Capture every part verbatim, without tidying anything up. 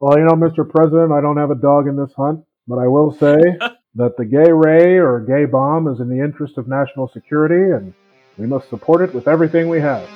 Well, you know, Mister President, I don't have a dog in this hunt, but I will say that the gay ray or gay bomb is in the interest of national security, and we must support it with everything we have.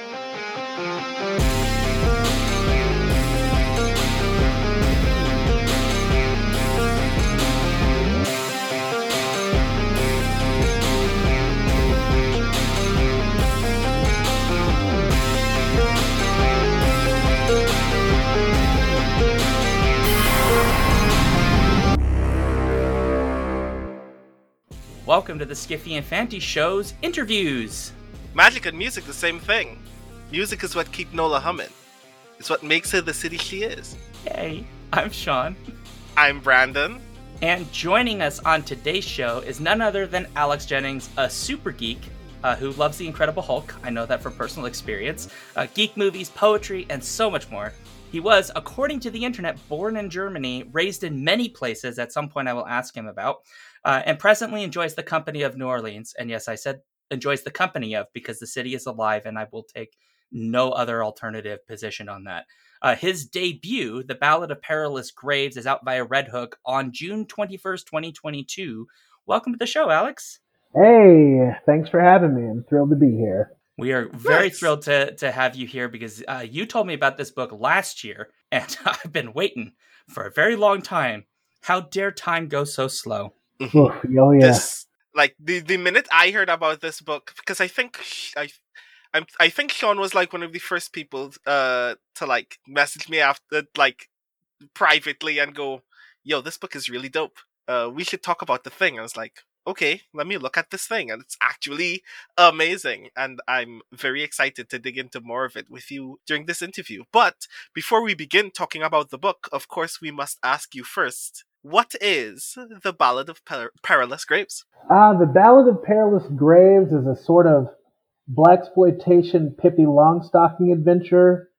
Welcome to the Skiffy and Fanty Show's interviews. Magic and music, the same thing. Music is what keeps Nola humming. It's what makes her the city she is. Hey, I'm Sean. I'm Brandon. And joining us on today's show is none other than Alex Jennings, a super geek uh, who loves The Incredible Hulk. I know that from personal experience. Uh, geek movies, poetry, and so much more. He was, according to the internet, born in Germany, raised in many places. At some point I will ask him about. Uh, and presently enjoys the company of New Orleans. And yes, I said enjoys the company of because the city is alive and I will take no other alternative position on that. Uh, his debut, The Ballad of Perilous Graves, is out via Red Hook on June twenty-first, twenty twenty-two. Welcome to the show, Alex. Hey, thanks for having me. I'm thrilled to be here. We are very Nice. thrilled to, to have you here because uh, you told me about this book last year and I've been waiting for a very long time. How dare time go so slow? Oof, oh, yeah. This, like the, the minute I heard about this book, because I think I, I'm, I think Sean was like one of the first people uh, to like message me after like privately and go, "Yo, this book is really dope. Uh, we should talk about the thing." I was like, "Okay, let me look at this thing," and it's actually amazing. And I'm very excited to dig into more of it with you during this interview. But before we begin talking about the book, of course, we must ask you first. What is The Ballad of per- Perilous Graves? Uh, the Ballad of Perilous Graves is a sort of blaxploitation Pippi Longstocking adventure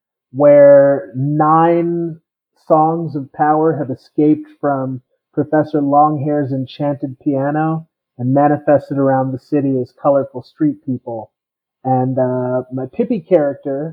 where nine songs of power have escaped from Professor Longhair's enchanted piano and manifested around the city as colorful street people. And uh, my Pippi character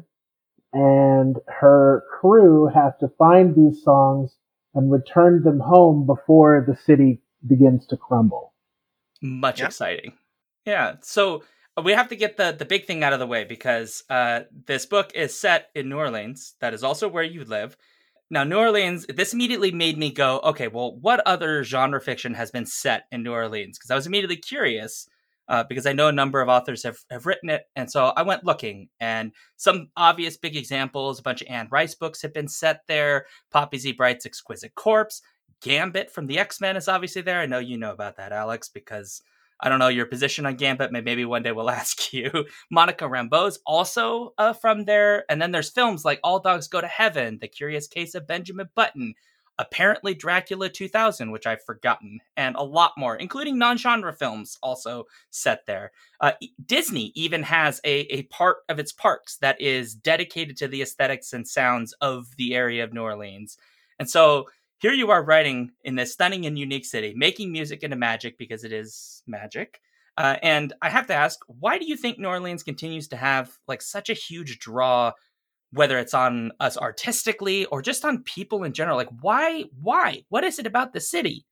and her crew have to find these songs and return them home before the city begins to crumble. Much Yeah. exciting. Yeah. So uh, we have to get the, the big thing out of the way because uh, this book is set in New Orleans. That is also where you live. Now, New Orleans, this immediately made me go, okay, well, what other genre fiction has been set in New Orleans? Because I was immediately curious uh, because I know a number of authors have, have written it. And so I went looking and some obvious big examples, a bunch of Anne Rice books have been set there. Poppy Z. Bright's Exquisite Corpse. Gambit from the X-Men is obviously there. I know you know about that, Alex, because I don't know your position on Gambit. Maybe one day we'll ask you. Monica Rambeau's also uh, from there. And then there's films like All Dogs Go to Heaven, The Curious Case of Benjamin Button, apparently Dracula two thousand, which I've forgotten, and a lot more, including non-genre films also set there. Uh, Disney even has a, a part of its parks that is dedicated to the aesthetics and sounds of the area of New Orleans. And so here you are writing in this stunning and unique city, making music into magic because it is magic. Uh, and I have to ask, why do you think New Orleans continues to have like such a huge draw, whether it's on us artistically or just on people in general? Like, why? Why? What is it about the city?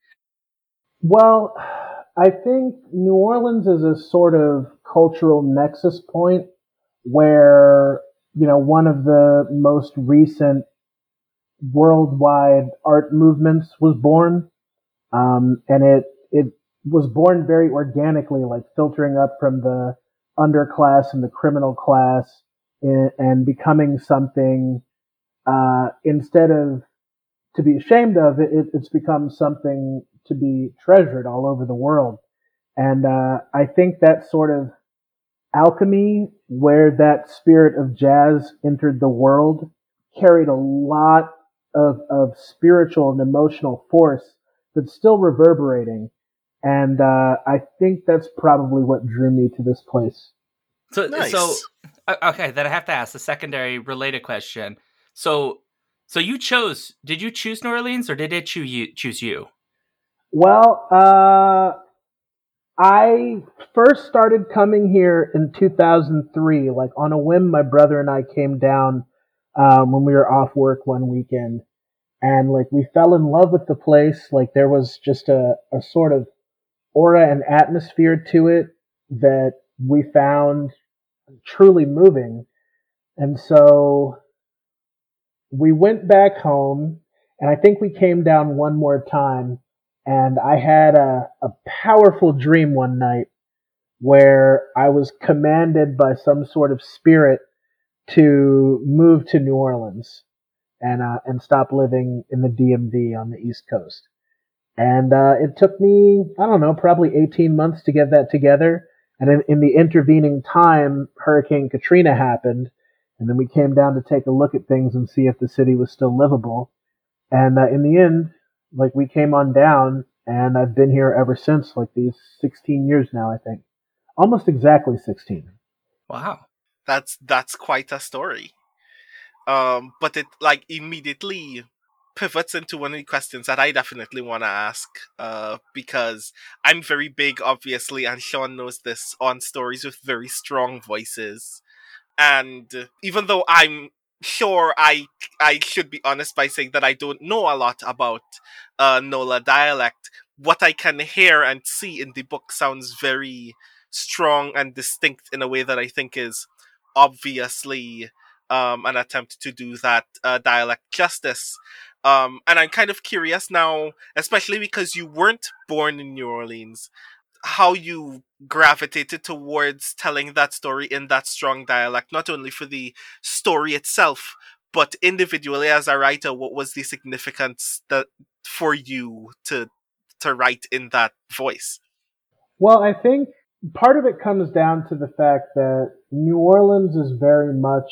Well, I think New Orleans is a sort of cultural nexus point where, you know, one of the most recent worldwide art movements was born. Um, and it, it was born very organically, like filtering up from the underclass and the criminal class in, and becoming something, uh, instead of to be ashamed of, it, it's become something to be treasured all over the world. And, uh, I think that sort of alchemy where that spirit of jazz entered the world carried a lot of, of spiritual and emotional force that's still reverberating. And uh, I think that's probably what drew me to this place. So, Nice. so okay, then I have to ask the secondary related question. So, so you chose, did you choose New Orleans or did it choose you? Choose you? Well, uh, I first started coming here in two thousand three. Like on a whim, my brother and I came down um, when we were off work one weekend. And like we fell in love with the place. Like there was just a, a sort of aura and atmosphere to it that we found truly moving. And so we went back home, and I think we came down one more time, and I had a, a powerful dream one night where I was commanded by some sort of spirit to move to New Orleans and uh, and stop living in the D M V on the East Coast. And uh, it took me, I don't know, probably eighteen months to get that together. And in, in the intervening time, Hurricane Katrina happened. And then we came down to take a look at things and see if the city was still livable. And uh, in the end, like we came on down, and I've been here ever since, like these sixteen years now, I think. Almost exactly sixteen. Wow. That's that's quite a story. Um, but it like immediately pivots into one of the questions that I definitely want to ask, uh, because I'm very big, obviously, and Sean knows this, on stories with very strong voices. And even though I'm sure I I should be honest by saying that I don't know a lot about uh, Nola dialect, what I can hear and see in the book sounds very strong and distinct in a way that I think is obviously um, an attempt to do that uh, dialect justice. Um, and I'm kind of curious now, especially because you weren't born in New Orleans, how you gravitated towards telling that story in that strong dialect, not only for the story itself, but individually as a writer. What was the significance that for you to to write in that voice? Well, I think part of it comes down to the fact that New Orleans is very much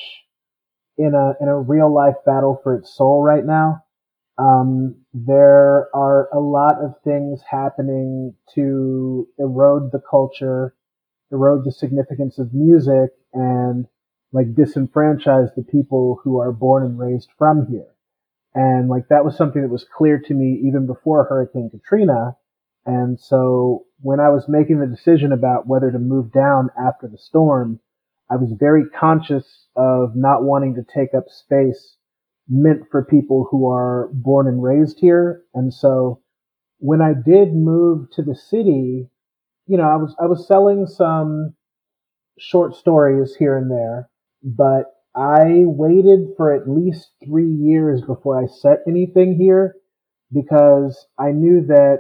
in a in a real life battle for its soul right now. Um, there are a lot of things happening to erode the culture, erode the significance of music, and like disenfranchise the people who are born and raised from here. And like that was something that was clear to me even before Hurricane Katrina. And so when I was making the decision about whether to move down after the storm, I was very conscious of not wanting to take up space meant for people who are born and raised here. And so when I did move to the city, you know, I was I was selling some short stories here and there, but I waited for at least three years before I set anything here because I knew that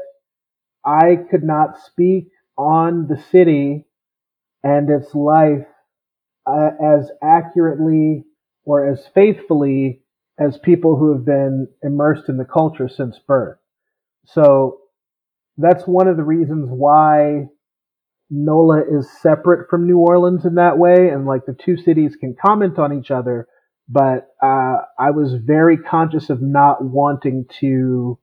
I could not speak on the city and its life uh, as accurately or as faithfully as people who have been immersed in the culture since birth. So that's one of the reasons why Nola is separate from New Orleans in that way. And like the two cities can comment on each other, but uh, I was very conscious of not wanting to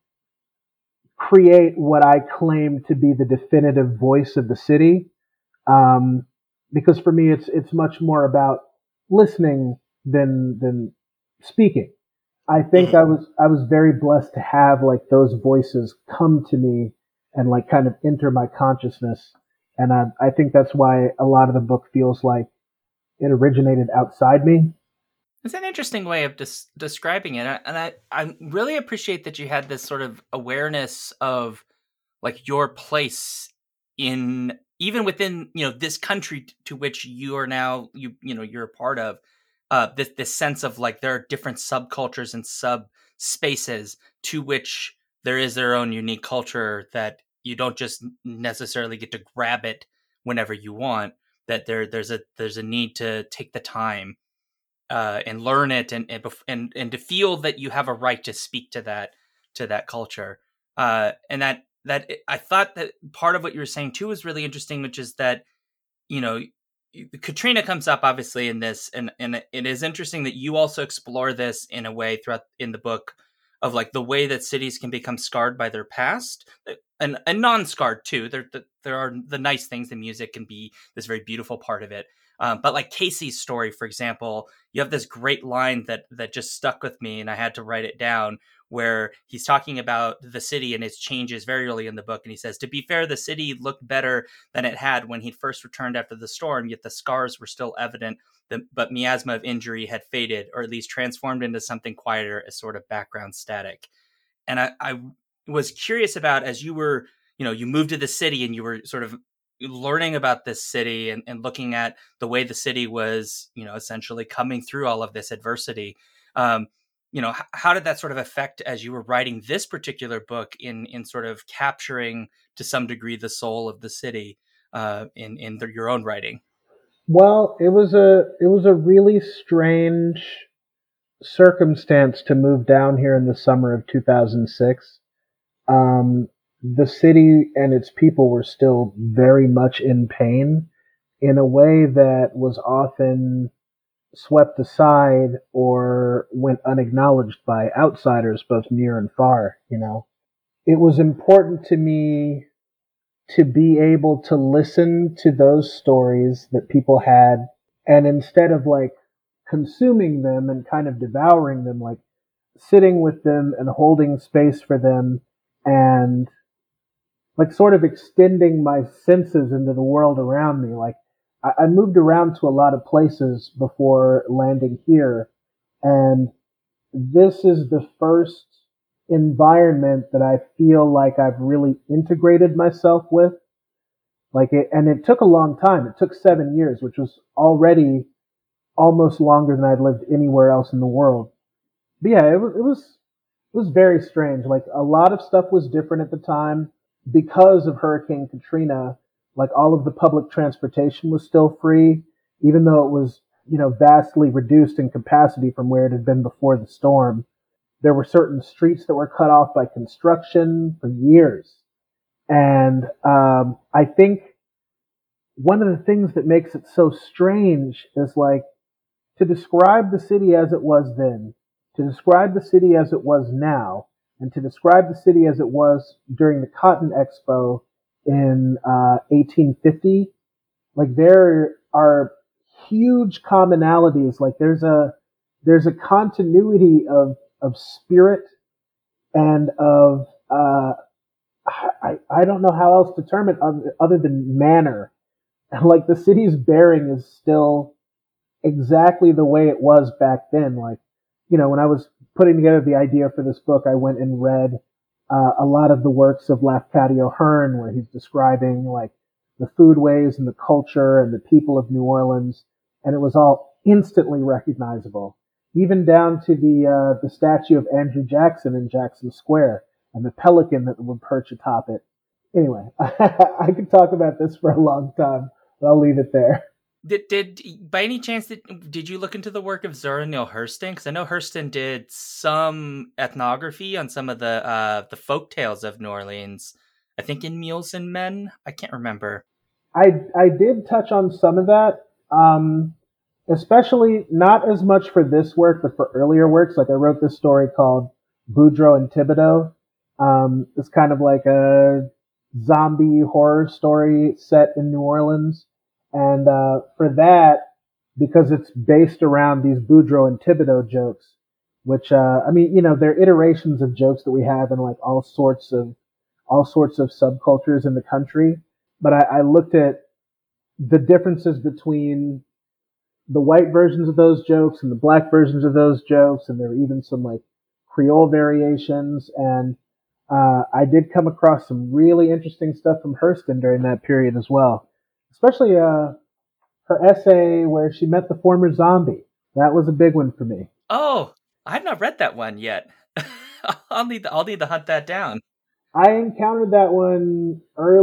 create what I claim to be the definitive voice of the city. Um, because for me, it's, it's much more about listening than, than speaking. I think I was I was very blessed to have like those voices come to me and like kind of enter my consciousness, and I I think that's why a lot of the book feels like it originated outside me. It's an interesting way of des- describing it, and I I really appreciate that you had this sort of awareness of like your place in even within you know this country to which you are now you you know you're a part of. Uh, this this sense of like there are different subcultures and sub spaces to which there is their own unique culture that you don't just necessarily get to grab it whenever you want. That there there's a there's a need to take the time uh, and learn it and and and and to feel that you have a right to speak to that to that culture. Uh, and that that I thought that part of what you were saying too was really interesting, which is that you know. Katrina comes up obviously in this, and and it is interesting that you also explore this in a way throughout in the book of like the way that cities can become scarred by their past and and non-scarred too. There there are the nice things. The music can be this very beautiful part of it, um, but like Casey's story, for example, you have this great line that that just stuck with me, and I had to write it down, where he's talking about the city and its changes very early in the book. And he says, to be fair, the city looked better than it had when he first returned after the storm, yet the scars were still evident, but miasma of injury had faded, or at least transformed into something quieter, as sort of background static. And I, I was curious about, as you were, you know, you moved to the city and you were sort of learning about this city and, and looking at the way the city was, you know, essentially coming through all of this adversity. Um, you know, h- how did that sort of affect as you were writing this particular book in, in sort of capturing to some degree the soul of the city uh, in, in the, your own writing? Well, it was a it was a really strange circumstance to move down here in the summer of two thousand six. Um, the city and its people were still very much in pain in a way that was often swept aside or went unacknowledged by outsiders, both near and far, you know. It was important to me to be able to listen to those stories that people had, and instead of like consuming them and kind of devouring them, like sitting with them and holding space for them and like sort of extending my senses into the world around me. Like I, I moved around to a lot of places before landing here, and this is the first environment that I feel like I've really integrated myself with. Like it, and it took a long time. It took seven years, which was already almost longer than I'd lived anywhere else in the world. But yeah, it was, it was, it was very strange. Like a lot of stuff was different at the time because of Hurricane Katrina. Like all of the public transportation was still free, even though it was, you know, vastly reduced in capacity from where it had been before the storm. There were certain streets that were cut off by construction for years. And um, I think one of the things that makes it so strange is like to describe the city as it was then, to describe the city as it was now, and to describe the city as it was during the Cotton Expo in uh, eighteen fifty. Like there are huge commonalities. Like there's a there's a continuity of of spirit and of uh, I I don't know how else to term it other, other than manner. Like the city's bearing is still exactly the way it was back then. Like, you know, when I was putting together the idea for this book, I went and read uh, a lot of the works of Lafcadio Hearn, where he's describing like the foodways and the culture and the people of New Orleans, and it was all instantly recognizable, even down to the uh, the statue of Andrew Jackson in Jackson Square and the pelican that would perch atop it. Anyway, I could talk about this for a long time, but I'll leave it there. Did, did by any chance, did, did you look into the work of Zora Neale Hurston? Because I know Hurston did some ethnography on some of the uh, the folk tales of New Orleans. I think in Mules and Men. I can't remember. I I did touch on some of that, um, especially not as much for this work, but for earlier works. Like I wrote this story called Boudreaux and Thibodeau. Um, it's kind of like a zombie horror story set in New Orleans. And uh, for that, because it's based around these Boudreaux and Thibodeau jokes, which uh, I mean, you know, they're iterations of jokes that we have in like all sorts of all sorts of subcultures in the country. But I, I looked at the differences between the white versions of those jokes and the black versions of those jokes, and there were even some like Creole variations. And uh, I did come across some really interesting stuff from Hurston during that period as well. Especially uh, her essay where she met the former zombie. That was a big one for me. Oh, I've not read that one yet. I'll need to, I'll need to hunt that down. I encountered that one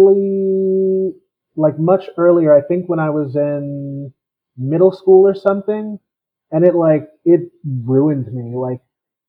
early, like much earlier. I think when I was in middle school or something, and it like it ruined me. Like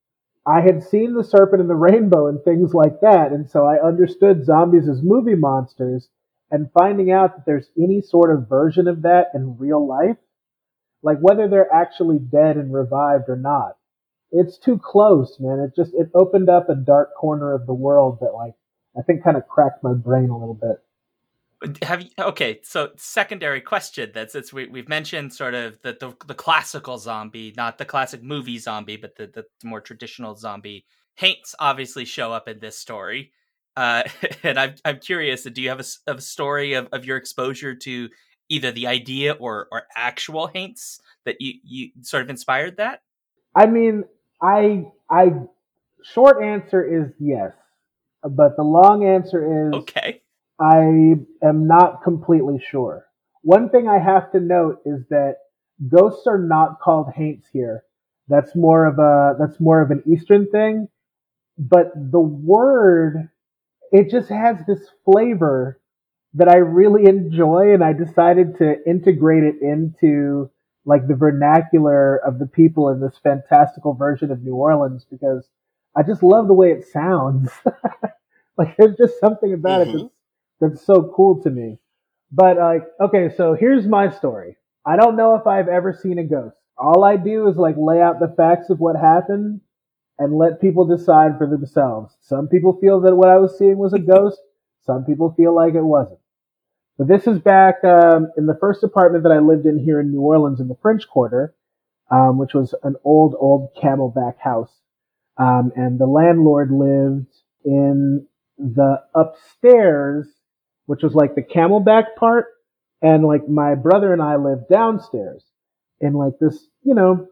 I had seen The Serpent and the Rainbow and things like that, and so I understood zombies as movie monsters. And finding out that there's any sort of version of that in real life, like whether they're actually dead and revived or not, it's too close, man. It just, it opened up a dark corner of the world that like, I think kind of cracked my brain a little bit. Have you, okay, so secondary question then, since we, we've mentioned sort of the, the, the classical zombie, not the classic movie zombie, but the, the more traditional zombie. Haints obviously show up in this story. Uh, and I'm I'm curious, do you have a, a story of, of your exposure to either the idea or, or actual Haints that you, you sort of inspired that? I mean, I I short answer is yes, but the long answer is Okay. I am not completely sure. One thing I have to note is that ghosts are not called haints here. That's more of a that's more of an Eastern thing. But the word, it just has this flavor that I really enjoy, and I decided to integrate it into like the vernacular of the people in this fantastical version of New Orleans because I just love the way it sounds. Like there's just something about it Mm-hmm. that's that's so cool to me. But like, okay, so here's my story. I don't know if I've ever seen a ghost. All I do is like lay out the facts of what happened and let people decide for themselves. Some people feel that what I was seeing was a ghost. Some people feel like it wasn't. But this is back um, in the first apartment that I lived in here in New Orleans in the French Quarter, um, which was an old, old camelback house. Um, and the landlord lived in the upstairs, which was like the camelback part. And like my brother and I lived downstairs in like this, you know,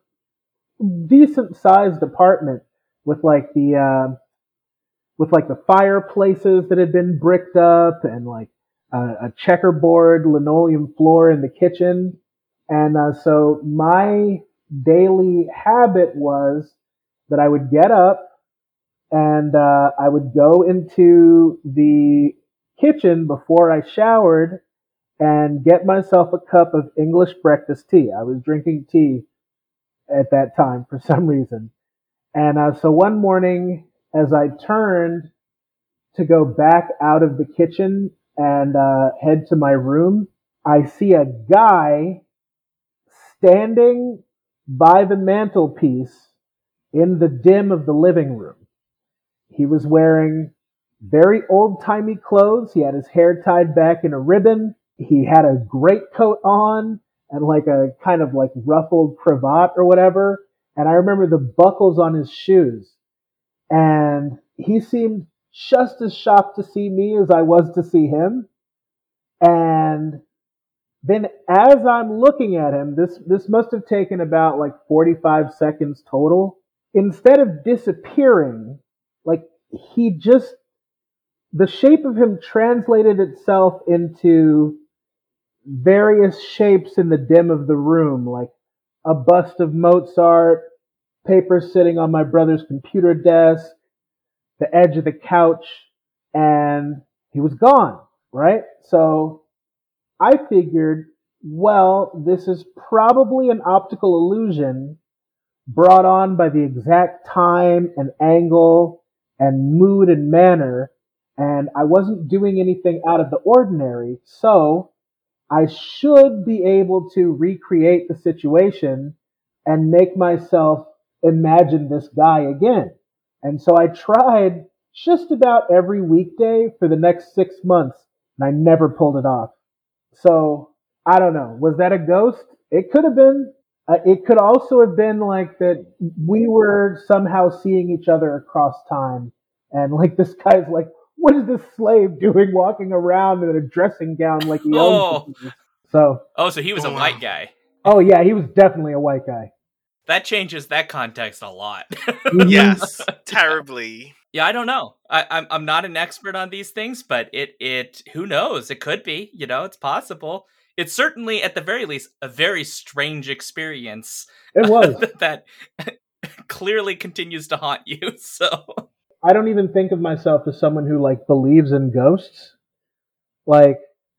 decent sized apartment with like the, uh, with like the fireplaces that had been bricked up and like uh, a checkerboard linoleum floor in the kitchen. And uh, so my daily habit was that I would get up and uh, I would go into the kitchen before I showered and get myself a cup of English breakfast tea. I was drinking tea at that time for some reason. And uh, so one morning, as I turned to go back out of the kitchen and uh, head to my room, I see a guy standing by the mantelpiece in the dim of the living room. He was wearing very old-timey clothes. He had his hair tied back in a ribbon. He had a greatcoat on and like a kind of like ruffled cravat or whatever. And I remember the buckles on his shoes. And he seemed just as shocked to see me as I was to see him. And then as I'm looking at him, this, this must have taken about like forty-five seconds total. Instead of disappearing, like he just, the shape of him translated itself into various shapes in the dim of the room, like a bust of Mozart, paper sitting on my brother's computer desk, the edge of the couch, and he was gone, right? So I figured, well, this is probably an optical illusion brought on by the exact time and angle and mood and manner, and I wasn't doing anything out of the ordinary, so I should be able to recreate the situation and make myself imagine this guy again. And so I tried just about every weekday for the next six months, and I never pulled it off. So I don't know. Was that a ghost? It could have been. Uh, it could also have been like that we were somehow seeing each other across time. And like this guy's like, what is this slave doing walking around in a dressing gown like he owns Oh, the place? So, oh, so he was a Oh, wow. white guy. oh yeah, he was definitely a white guy. That changes that context a lot. Yes, terribly. Yeah, I don't know. I, I'm I'm not an expert on these things, but it it who knows? It could be. You know, it's possible. It's certainly, at the very least, a very strange experience. It was. that clearly continues to haunt you. So I don't even think of myself as someone who like believes in ghosts. Like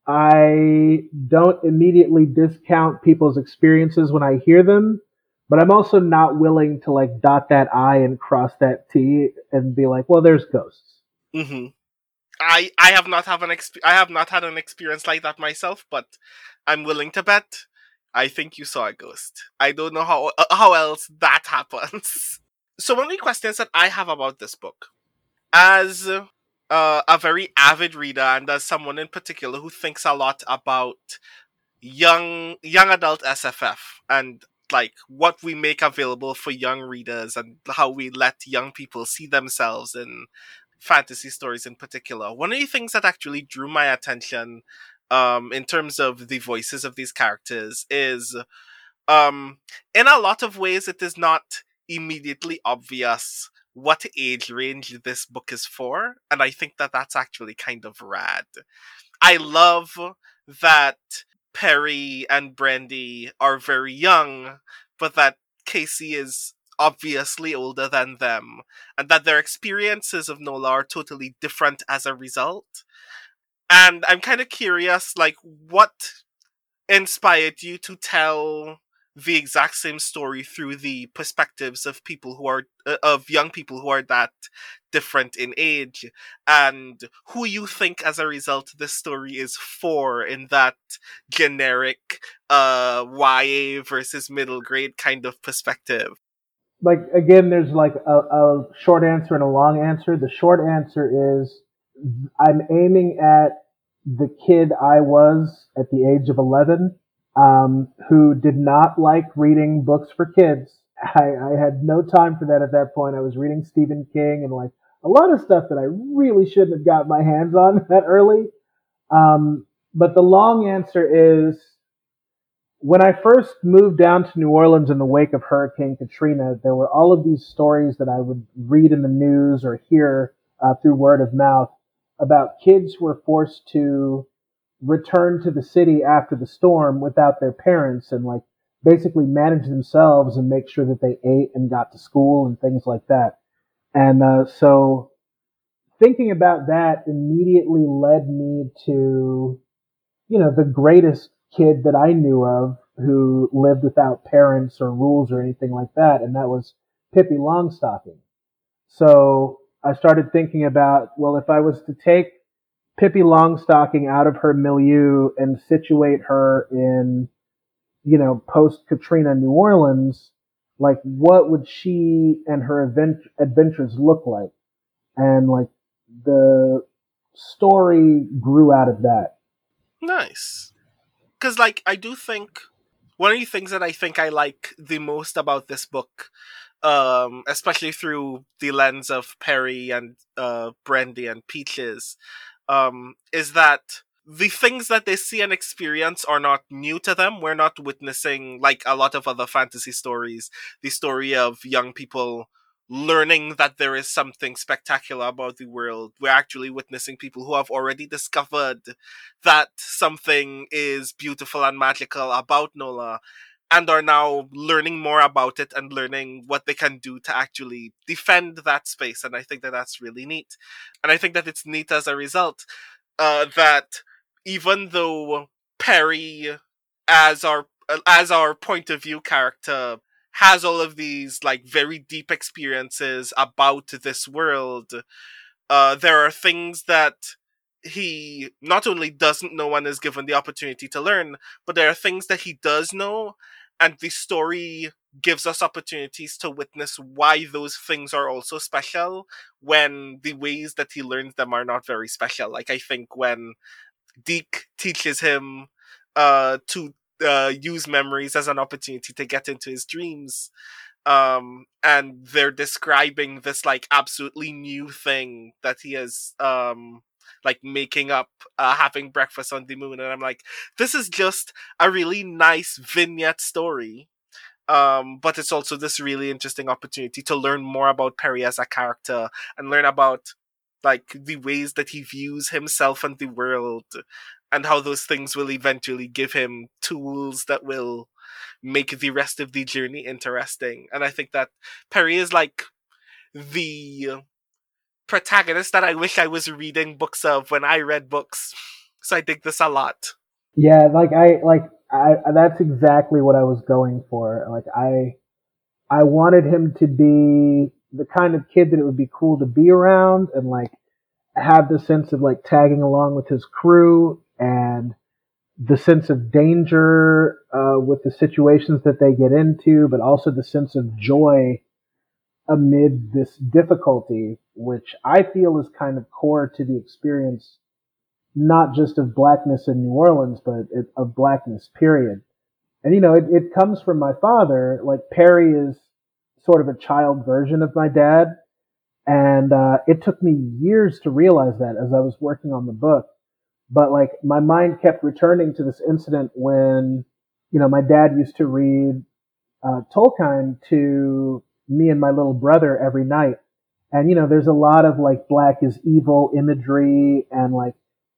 I don't immediately discount people's experiences when I hear them, but I'm also not willing to like dot that I and cross that T and be like, well, there's ghosts. Mm-hmm. I I have not have an exp- I have not had an experience like that myself, but I'm willing to bet. I think you saw a ghost. I don't know how uh, how else that happens. So one of the questions that I have about this book, as uh, a very avid reader and as someone in particular who thinks a lot about young young adult S F F and like what we make available for young readers and how we let young people see themselves in fantasy stories in particular. One of the things that actually drew my attention um, in terms of the voices of these characters is um, in a lot of ways it is not immediately obvious what age range this book is for, and I think that that's actually kind of rad. I love that Perry and Brandy are very young, but that Casey is obviously older than them, and that their experiences of Nola are totally different as a result. And I'm kind of curious, like, what inspired you to tell the exact same story through the perspectives of people who are uh, of young people who are that different in age, and who you think as a result this story is for in that generic uh Y A versus middle grade kind of perspective. Like, again, there's like a, a short answer and a long answer. The short answer is I'm aiming at the kid I was at the age of eleven, um, who did not like reading books for kids. I, I had no time for that at that point. I was reading Stephen King and like a lot of stuff that I really shouldn't have got my hands on that early. Um, but the long answer is, when I first moved down to New Orleans in the wake of Hurricane Katrina, there were all of these stories that I would read in the news or hear uh, through word of mouth about kids who were forced to return to the city after the storm without their parents and like basically manage themselves and make sure that they ate and got to school and things like that. And uh, so thinking about that immediately led me to, you know, the greatest kid that I knew of who lived without parents or rules or anything like that, and that was Pippi Longstocking. So I started thinking about, well, if I was to take Pippi Longstocking out of her milieu and situate her in, you know, post-Katrina New Orleans, like, what would she and her event- adventures look like? And, like, the story grew out of that. Nice. Because, like, I do think one of the things that I think I like the most about this book, um, especially through the lens of Perry and uh, Brandy and Peaches, um, is that the things that they see and experience are not new to them. We're not witnessing, like a lot of other fantasy stories, the story of young people learning that there is something spectacular about the world. We're actually witnessing people who have already discovered that something is beautiful and magical about Nola, and are now learning more about it and learning what they can do to actually defend that space. And I think that that's really neat. And I think that it's neat as a result uh, that even though Perry, as our as our point of view character, has all of these like very deep experiences about this world, uh, there are things that he not only doesn't know and is given the opportunity to learn, but there are things that he does know, and the story gives us opportunities to witness why those things are also special when the ways that he learns them are not very special. Like, I think when Deke teaches him uh, to uh, use memories as an opportunity to get into his dreams, um, and they're describing this like absolutely new thing that he is um, like making up, uh, having breakfast on the moon, and I'm like, this is just a really nice vignette story. Um, but it's also this really interesting opportunity to learn more about Perry as a character and learn about like the ways that he views himself and the world, and how those things will eventually give him tools that will make the rest of the journey interesting. And I think that Perry is like the protagonist that I wish I was reading books of when I read books. So I dig this a lot. Yeah, like I like I that's exactly what I was going for. Like I I wanted him to be the kind of kid that it would be cool to be around and like have the sense of like tagging along with his crew and the sense of danger uh, with the situations that they get into, but also the sense of joy amid this difficulty, which I feel is kind of core to the experience, not just of blackness in New Orleans, but it, of blackness, period. And, you know, it, it comes from my father. Like, Perry is sort of a child version of my dad. And uh, it took me years to realize that as I was working on the book. But, like, my mind kept returning to this incident when, you know, my dad used to read uh, Tolkien to me and my little brother every night. And, you know, there's a lot of, like, black is evil imagery. And, like,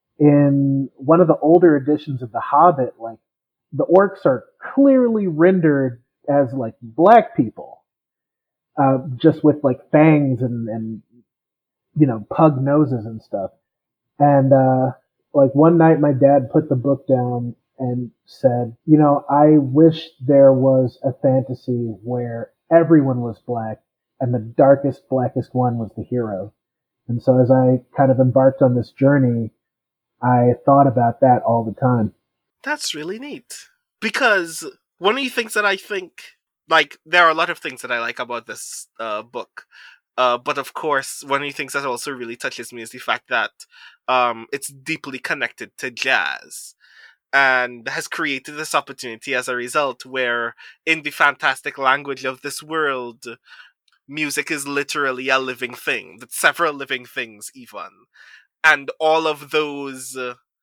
in one of the older editions of The Hobbit, like, the orcs are clearly rendered as, like, black people, uh, just with, like, fangs and, and, you know, pug noses and stuff. And, uh, like, one night my dad put the book down and said, you know, I wish there was a fantasy where everyone was black and the darkest, blackest one was the hero. And so as I kind of embarked on this journey, I thought about that all the time. That's really neat. Because one of the things that I think, like, there are a lot of things that I like about this uh, book. Uh, but of course, one of the things that also really touches me is the fact that um, it's deeply connected to jazz. And has created this opportunity as a result where, in the fantastic language of this world, music is literally a living thing. Several living things, even. And all of those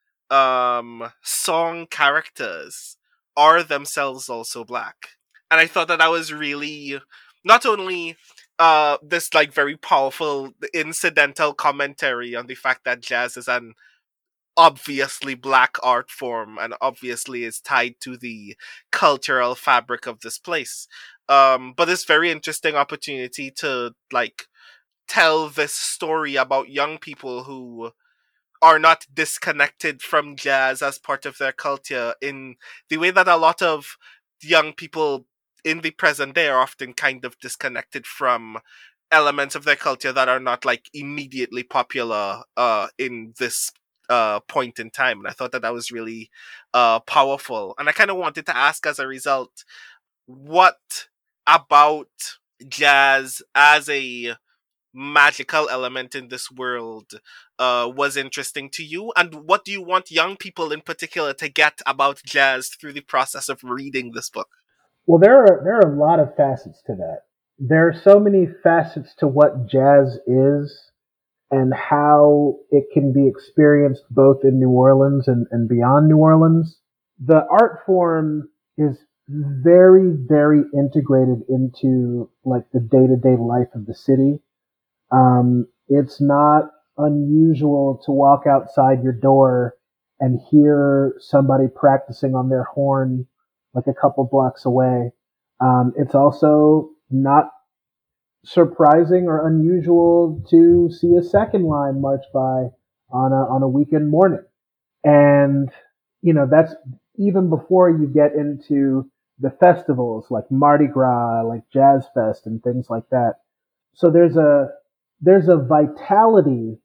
um, song characters are themselves also black. And I thought that that was really, not only uh, this like very powerful incidental commentary on the fact that jazz is an obviously black art form and obviously is tied to the cultural fabric of this place. Um, but this very interesting opportunity to like tell this story about young people who are not disconnected from jazz as part of their culture in the way that a lot of young people in the present day are often kind of disconnected from elements of their culture that are not like immediately popular uh, in this uh, point in time. And I thought that that was really uh, powerful. And I kind of wanted to ask as a result, what about jazz as a magical element in this world uh, was interesting to you, and what do you want young people in particular to get about jazz through the process of reading this book? Well, there are there are a lot of facets to that. There are so many facets to what jazz is and how it can be experienced both in New Orleans and, and beyond New Orleans. The art form is very, very integrated into like the day-to-day life of the city. Um, it's not unusual to walk outside your door and hear somebody practicing on their horn like a couple blocks away. Um, it's also not surprising or unusual to see a second line march by on a on a weekend morning. And you know, that's even before you get into the festivals like Mardi Gras, like Jazz Fest and things like that. So there's a there's a vitality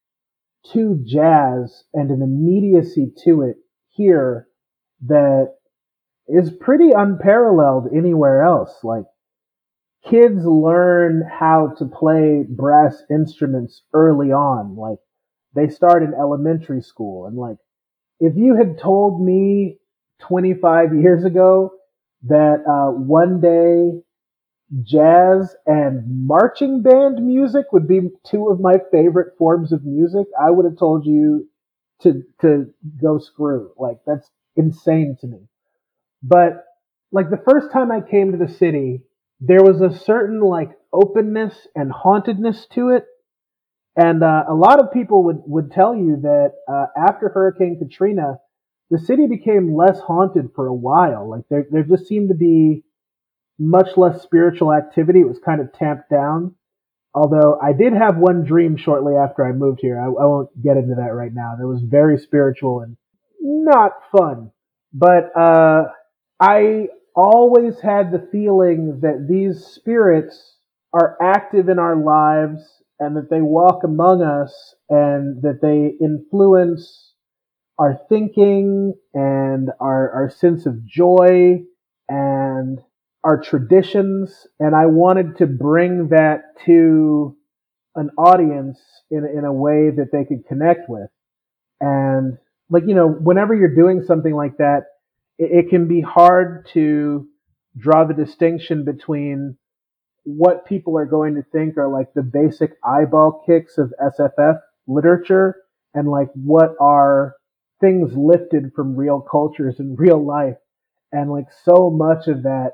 to jazz and an immediacy to it here that is pretty unparalleled anywhere else. Like, kids learn how to play brass instruments early on. Like, they start in elementary school. And like, if you had told me twenty-five years ago that uh, one day jazz and marching band music would be two of my favorite forms of music, I would have told you to to go screw. Like, that's insane to me. But like, the first time I came to the city, there was a certain like openness and hauntedness to it. And uh, a lot of people would, would tell you that uh, after Hurricane Katrina, the city became less haunted for a while. Like, there there just seemed to be much less spiritual activity. It was kind of tamped down. Although I did have one dream shortly after I moved here. I, I won't get into that right now. That was very spiritual and not fun. But uh, I always had the feeling that these spirits are active in our lives and that they walk among us and that they influence our thinking and our, our sense of joy and our traditions. And I wanted to bring that to an audience in, in a way that they could connect with. And like, you know, whenever you're doing something like that, it, it can be hard to draw the distinction between what people are going to think are like the basic eyeball kicks of S F F literature and like what are things lifted from real cultures in real life. And like so much of that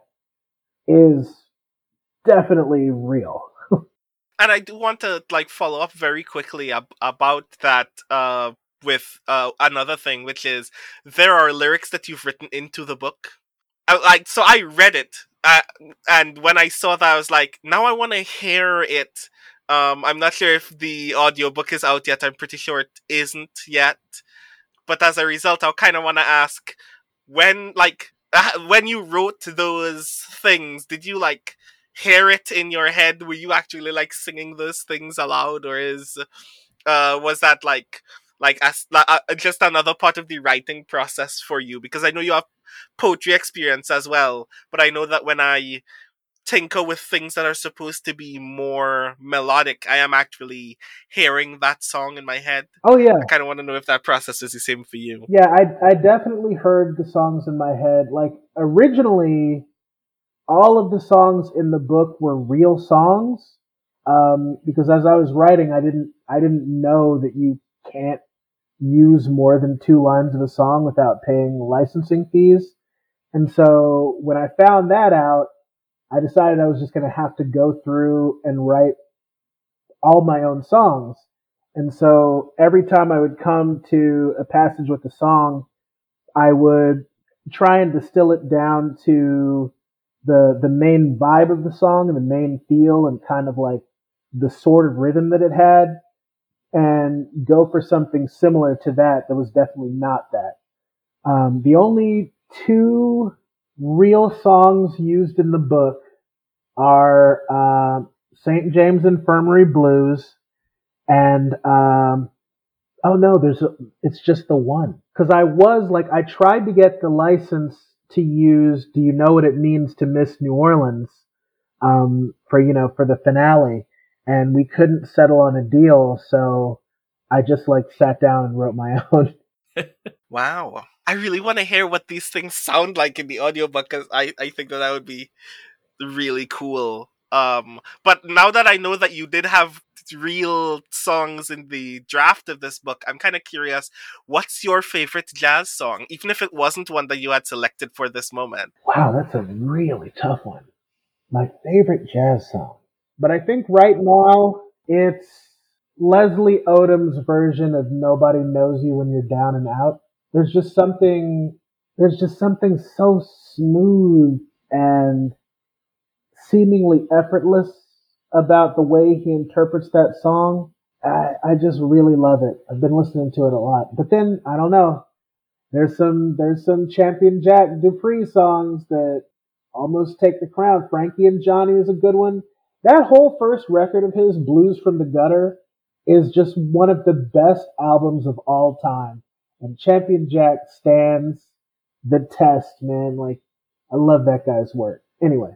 is definitely real. And I do want to like follow up very quickly ab- about that uh, with uh, another thing, which is there are lyrics that you've written into the book. I, like, so I read it, uh, and when I saw that, I was like, now I want to hear it. Um, I'm not sure if the audiobook is out yet. I'm pretty sure it isn't yet. But as a result, I kind of want to ask, when, like, uh, when you wrote those things, did you, like, hear it in your head? Were you actually, like, singing those things aloud? Or is, uh, was that, like, like as, uh, just another part of the writing process for you? Because I know you have poetry experience as well, but I know that when I tinker with things that are supposed to be more melodic, I am actually hearing that song in my head. Oh yeah. I kind of want to know if that process is the same for you. Yeah, I I definitely heard the songs in my head. Like originally, all of the songs in the book were real songs. Um, because as I was writing, I didn't I didn't know that you can't use more than two lines of a song without paying licensing fees. And so when I found that out, I decided I was just going to have to go through and write all my own songs. And so every time I would come to a passage with a song, I would try and distill it down to the the main vibe of the song and the main feel and kind of like the sort of rhythm that it had, and go for something similar to that that was definitely not that. Um, the only two real songs used in the book are uh, Saint James Infirmary Blues and um, oh no, there's a, it's just the one. Because I was like, I tried to get the license to use "Do You Know What It Means to Miss New Orleans" um, for you know for the finale, and we couldn't settle on a deal, so I just like sat down and wrote my own. Wow. I really want to hear what these things sound like in the audiobook, because I, I think that that would be really cool. Um, but now that I know that you did have real songs in the draft of this book, I'm kind of curious, what's your favorite jazz song, even if it wasn't one that you had selected for this moment? Wow, that's a really tough one. My favorite jazz song. But I think right now it's Leslie Odom's version of "Nobody Knows You When You're Down and Out." There's just something, there's just something so smooth and seemingly effortless about the way he interprets that song. I, I just really love it. I've been listening to it a lot. But then, I don't know, there's some, there's some Champion Jack Dupree songs that almost take the crown. Frankie and Johnny is a good one. That whole first record of his, Blues from the Gutter, is just one of the best albums of all time. And Champion Jack stands the test, man. Like, I love that guy's work. Anyway.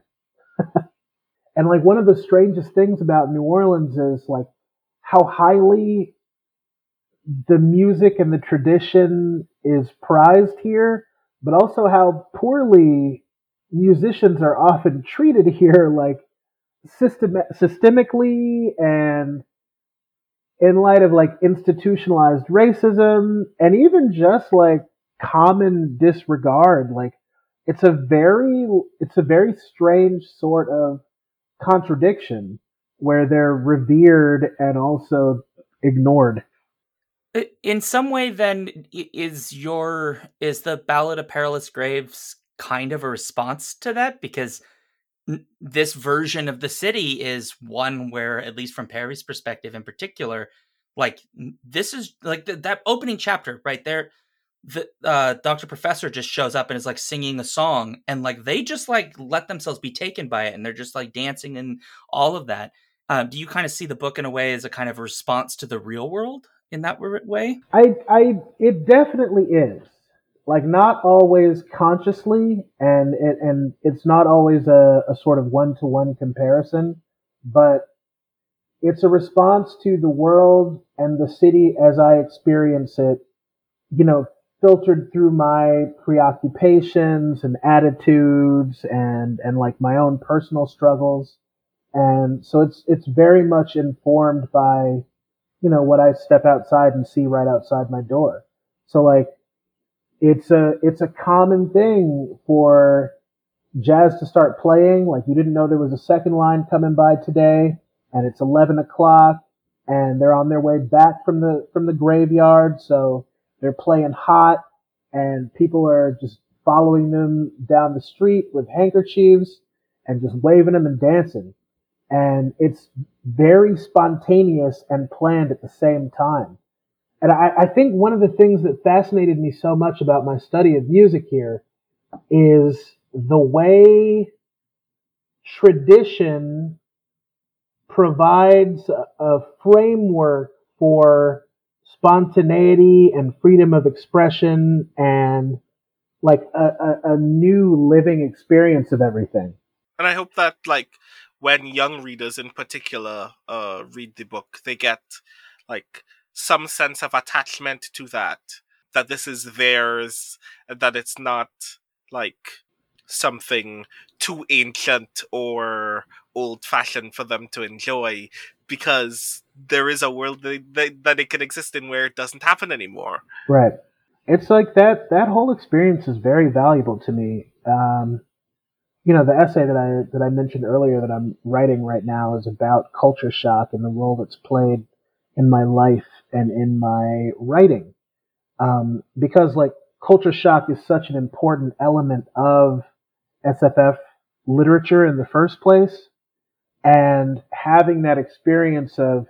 And like one of the strangest things about New Orleans is like how highly the music and the tradition is prized here, but also how poorly musicians are often treated here, like system- systemically and in light of like institutionalized racism and even just like common disregard. Like it's a very, it's a very strange sort of contradiction where they're revered and also ignored. In some way, then, is your is the Ballad of Perilous Graves kind of a response to that? Because this version of the city is one where, at least from Perry's perspective in particular, like this is like the, that opening chapter right there. The uh, Doctor Professor just shows up and is like singing a song, and like they just like let themselves be taken by it, and they're just like dancing and all of that. Um, do you kind of see the book in a way as a kind of response to the real world in that way? I, I, it definitely is. Like not always consciously, and it, and it's not always a, a sort of one-to-one comparison, but it's a response to the world and the city as I experience it, you know, filtered through my preoccupations and attitudes and, and like my own personal struggles. And so it's, it's very much informed by, you know, what I step outside and see right outside my door. So like, it's a, it's a common thing for jazz to start playing. Like you didn't know there was a second line coming by today and it's eleven o'clock and they're on their way back from the, from the graveyard. So they're playing hot and people are just following them down the street with handkerchiefs and just waving them and dancing. And it's very spontaneous and planned at the same time. And I, I think one of the things that fascinated me so much about my study of music here is the way tradition provides a, a framework for spontaneity and freedom of expression and like a, a, a new living experience of everything. And I hope that like when young readers in particular uh, read the book, they get like some sense of attachment to that, that this is theirs, and that it's not like something too ancient or old-fashioned for them to enjoy, because there is a world that, that, that it can exist in where it doesn't happen anymore. Right. It's like that, that whole experience is very valuable to me. Um, you know, the essay that I, that I mentioned earlier that I'm writing right now is about culture shock and the role that's played in my life and in my writing. Um, because like culture shock is such an important element of S F F literature in the first place. And having that experience of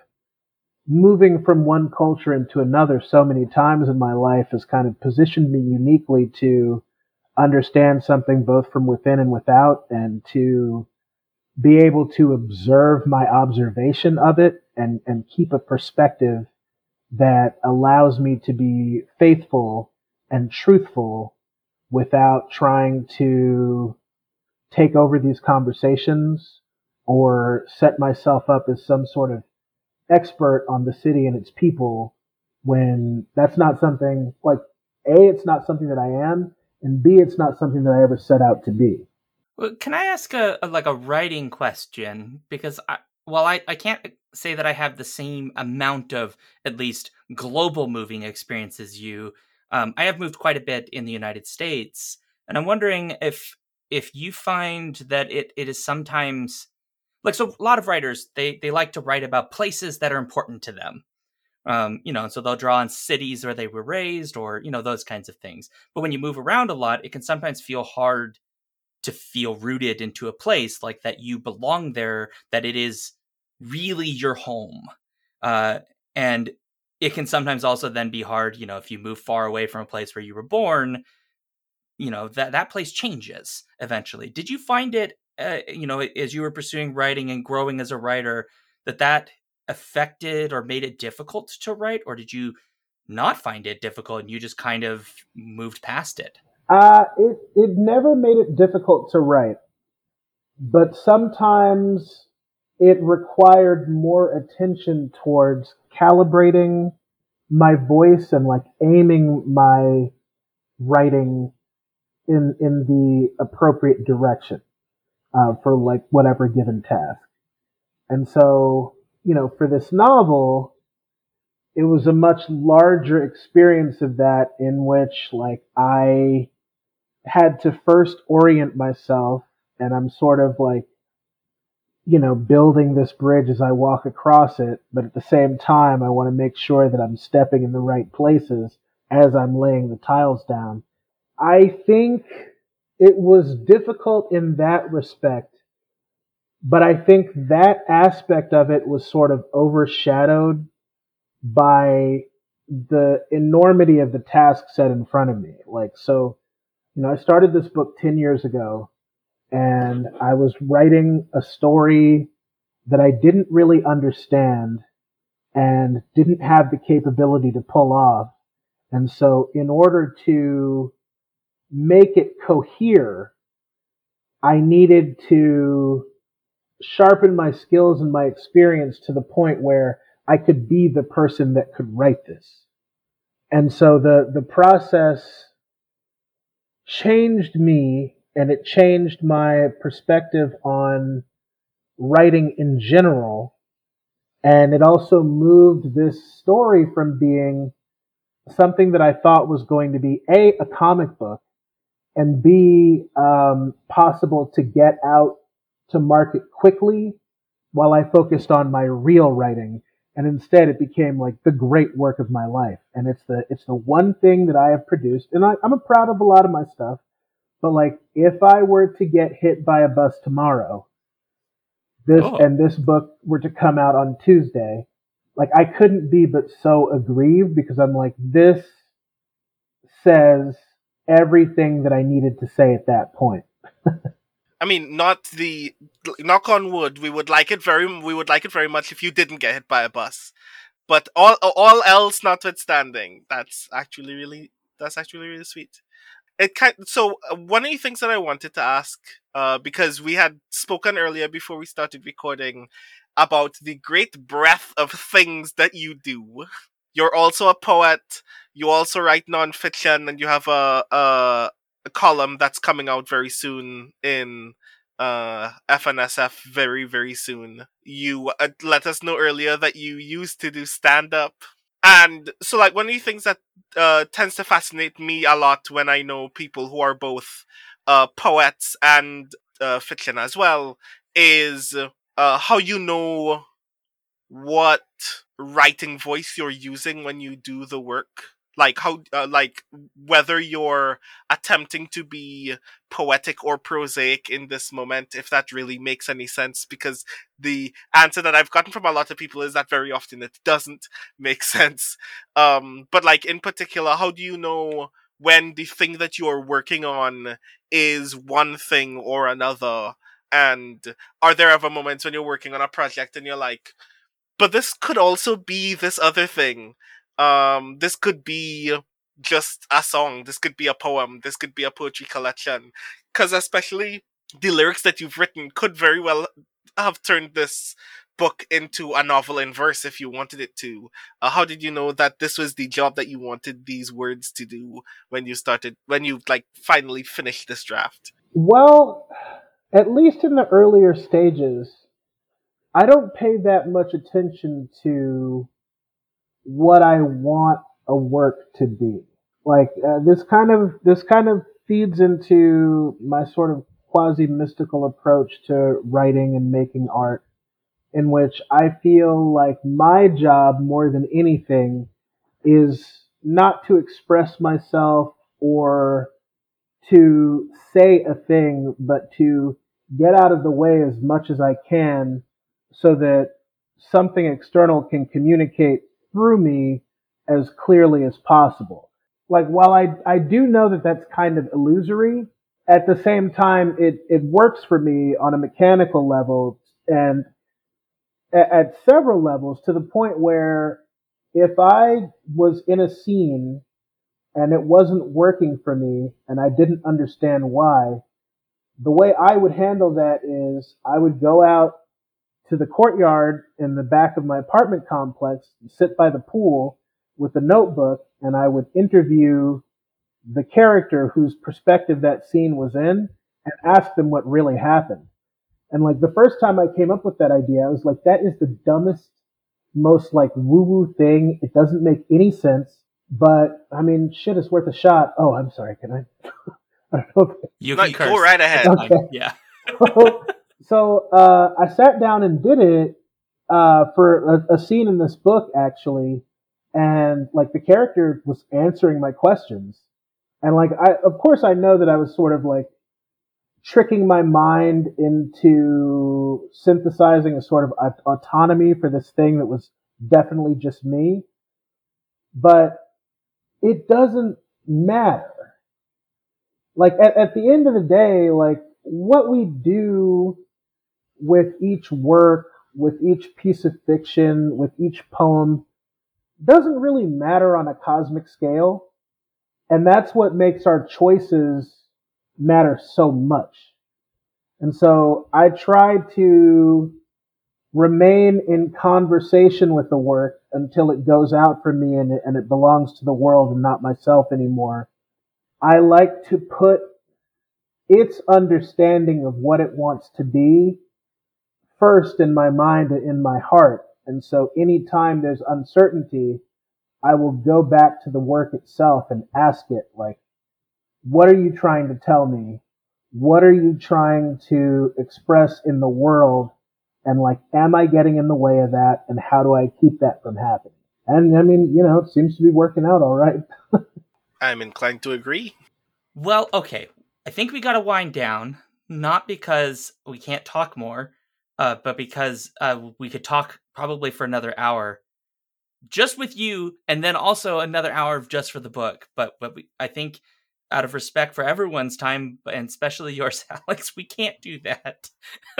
moving from one culture into another so many times in my life has kind of positioned me uniquely to understand something both from within and without, and to be able to observe my observation of it and, and keep a perspective that allows me to be faithful and truthful without trying to take over these conversations or set myself up as some sort of expert on the city and its people, when that's not something, like, A, it's not something that I am, and B, it's not something that I ever set out to be. Well, can I ask a, a like a writing question? Because I, well, I, I can't say that I have the same amount of at least global moving experience as you. Um, I have moved quite a bit in the United States, and I'm wondering if if you find that it, it is sometimes like, so a lot of writers, they they like to write about places that are important to them. Um, you know, and so they'll draw on cities where they were raised, or, you know, those kinds of things. But when you move around a lot, it can sometimes feel hard to feel rooted into a place, like that you belong there, that it is really your home. Uh, and it can sometimes also then be hard, you know, if you move far away from a place where you were born, you know, that, that place changes eventually. Did you find it, uh, you know, as you were pursuing writing and growing as a writer, that that affected or made it difficult to write? Or did you not find it difficult and you just kind of moved past it? Uh, it, it never made it difficult to write, but sometimes it required more attention towards calibrating my voice and like aiming my writing in, in the appropriate direction, uh, for like whatever given task. And so, you know, for this novel, it was a much larger experience of that, in which like I had to first orient myself, and I'm sort of like, you know, building this bridge as I walk across it. But at the same time, I want to make sure that I'm stepping in the right places as I'm laying the tiles down. I think it was difficult in that respect, but I think that aspect of it was sort of overshadowed by the enormity of the task set in front of me. Like, so, you know, I started this book ten years ago, and I was writing a story that I didn't really understand and didn't have the capability to pull off. And so in order to make it cohere, I needed to sharpen my skills and my experience to the point where I could be the person that could write this. And so the, the process changed me, and it changed my perspective on writing in general. And it also moved this story from being something that I thought was going to be A, a comic book, and B, um, possible to get out to market quickly while I focused on my real writing. And instead it became like the great work of my life. And it's the, it's the one thing that I have produced. And I, I'm proud of a lot of my stuff, but like if I were to get hit by a bus tomorrow, this, Oh. and this book were to come out on Tuesday, like I couldn't be but so aggrieved, because I'm like, this says everything that I needed to say at that point. I mean, not the knock on wood. We would like it very. We would like it very much if you didn't get hit by a bus. But all all else notwithstanding, that's actually really that's actually really sweet. It kind so uh, one of the things that I wanted to ask, uh, because we had spoken earlier before we started recording about the great breadth of things that you do. You're also a poet. You also write nonfiction, and you have a a, a column that's coming out very soon in uh, F N S F very very soon. You uh, let us know earlier that you used to do stand up. And so, like, one of the things that uh, tends to fascinate me a lot when I know people who are both uh, poets and uh, fiction as well is uh, how you know what writing voice you're using when you do the work. Like how, uh, like whether you're attempting to be poetic or prosaic in this moment, if that really makes any sense. Because the answer that I've gotten from a lot of people is that very often it doesn't make sense. Um, but like in particular, how do you know when the thing that you're working on is one thing or another? And are there ever moments when you're working on a project and you're like, but this could also be this other thing. Um, this could be just a song. This could be a poem. This could be a poetry collection. Because especially the lyrics that you've written could very well have turned this book into a novel in verse if you wanted it to. Uh, how did you know that this was the job that you wanted these words to do when you started, when you like finally finished this draft? Well, at least in the earlier stages, I don't pay that much attention to what I want a work to be. Like uh, this kind of this kind of feeds into my sort of quasi mystical approach to writing and making art, in which I feel like my job more than anything is not to express myself or to say a thing, but to get out of the way as much as I can so that something external can communicate through me as clearly as possible. Like, while I, I do know that that's kind of illusory, at the same time, it, it works for me on a mechanical level and at, at several levels, to the point where if I was in a scene and it wasn't working for me and I didn't understand why, the way I would handle that is I would go out to the courtyard in the back of my apartment complex, sit by the pool with a notebook, and I would interview the character whose perspective that scene was in and ask them what really happened. And like the first time I came up with that idea, I was like, that is the dumbest, most like woo-woo thing. It doesn't make any sense. But I mean, shit is worth a shot. Oh, I'm sorry. Can I? I don't know. You No, can curse. go right ahead. Okay. Yeah. so so uh, I sat down and did it uh, for a, a scene in this book, actually, and like the character was answering my questions, and like I, of course, I know that I was sort of like tricking my mind into synthesizing a sort of aut- autonomy for this thing that was definitely just me, but it doesn't matter. Like at, at the end of the day, like what we do with each work, with each piece of fiction, with each poem doesn't really matter on a cosmic scale. And that's what makes our choices matter so much. And so I try to remain in conversation with the work until it goes out from me and it, and it belongs to the world and not myself anymore. I like to put its understanding of what it wants to be first in my mind and in my heart. And so anytime there's uncertainty, I will go back to the work itself and ask it, like, what are you trying to tell me? What are you trying to express in the world? And like, am I getting in the way of that? And how do I keep that from happening? And I mean, you know, it seems to be working out all right. I'm inclined to agree. Well, okay. I think we got to wind down, not because we can't talk more, uh, but because uh, we could talk probably for another hour just with you, and then also another hour just for the book. But but we, I think out of respect for everyone's time, and especially yours, Alex, we can't do that.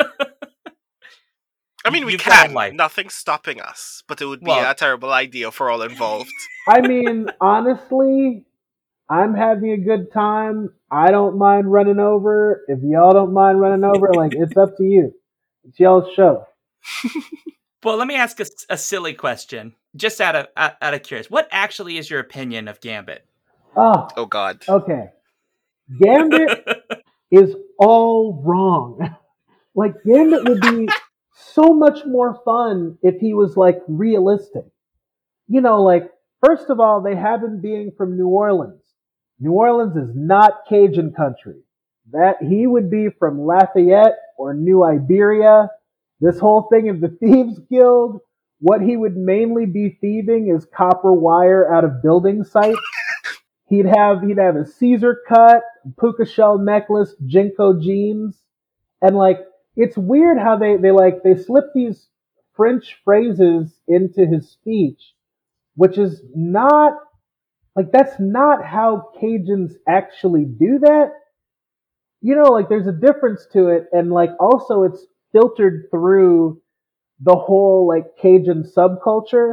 I mean, we You've got a can. life. Nothing's stopping us, but it would be Well- a terrible idea for all involved. I mean, honestly, I'm having a good time. I don't mind running over. If y'all don't mind running over, like, it's up to you. It's y'all's show. Well, let me ask a, a silly question, just out of out, out of curious. What actually is your opinion of Gambit? Oh, Oh, God. okay. Gambit is all wrong. Like, Gambit would be so much more fun if he was, like, realistic. You know, like, first of all, they have him being from New Orleans. New Orleans is not Cajun country. That he would be from Lafayette or New Iberia. This whole thing of the Thieves Guild, what he would mainly be thieving is copper wire out of building sites. He'd have he'd have a Caesar cut, puka shell necklace, Jinko jeans, and like it's weird how they they like they slip these French phrases into his speech, which is not like that's not how Cajuns actually do that. You know, like there's a difference to it, and like also it's filtered through the whole like Cajun subculture.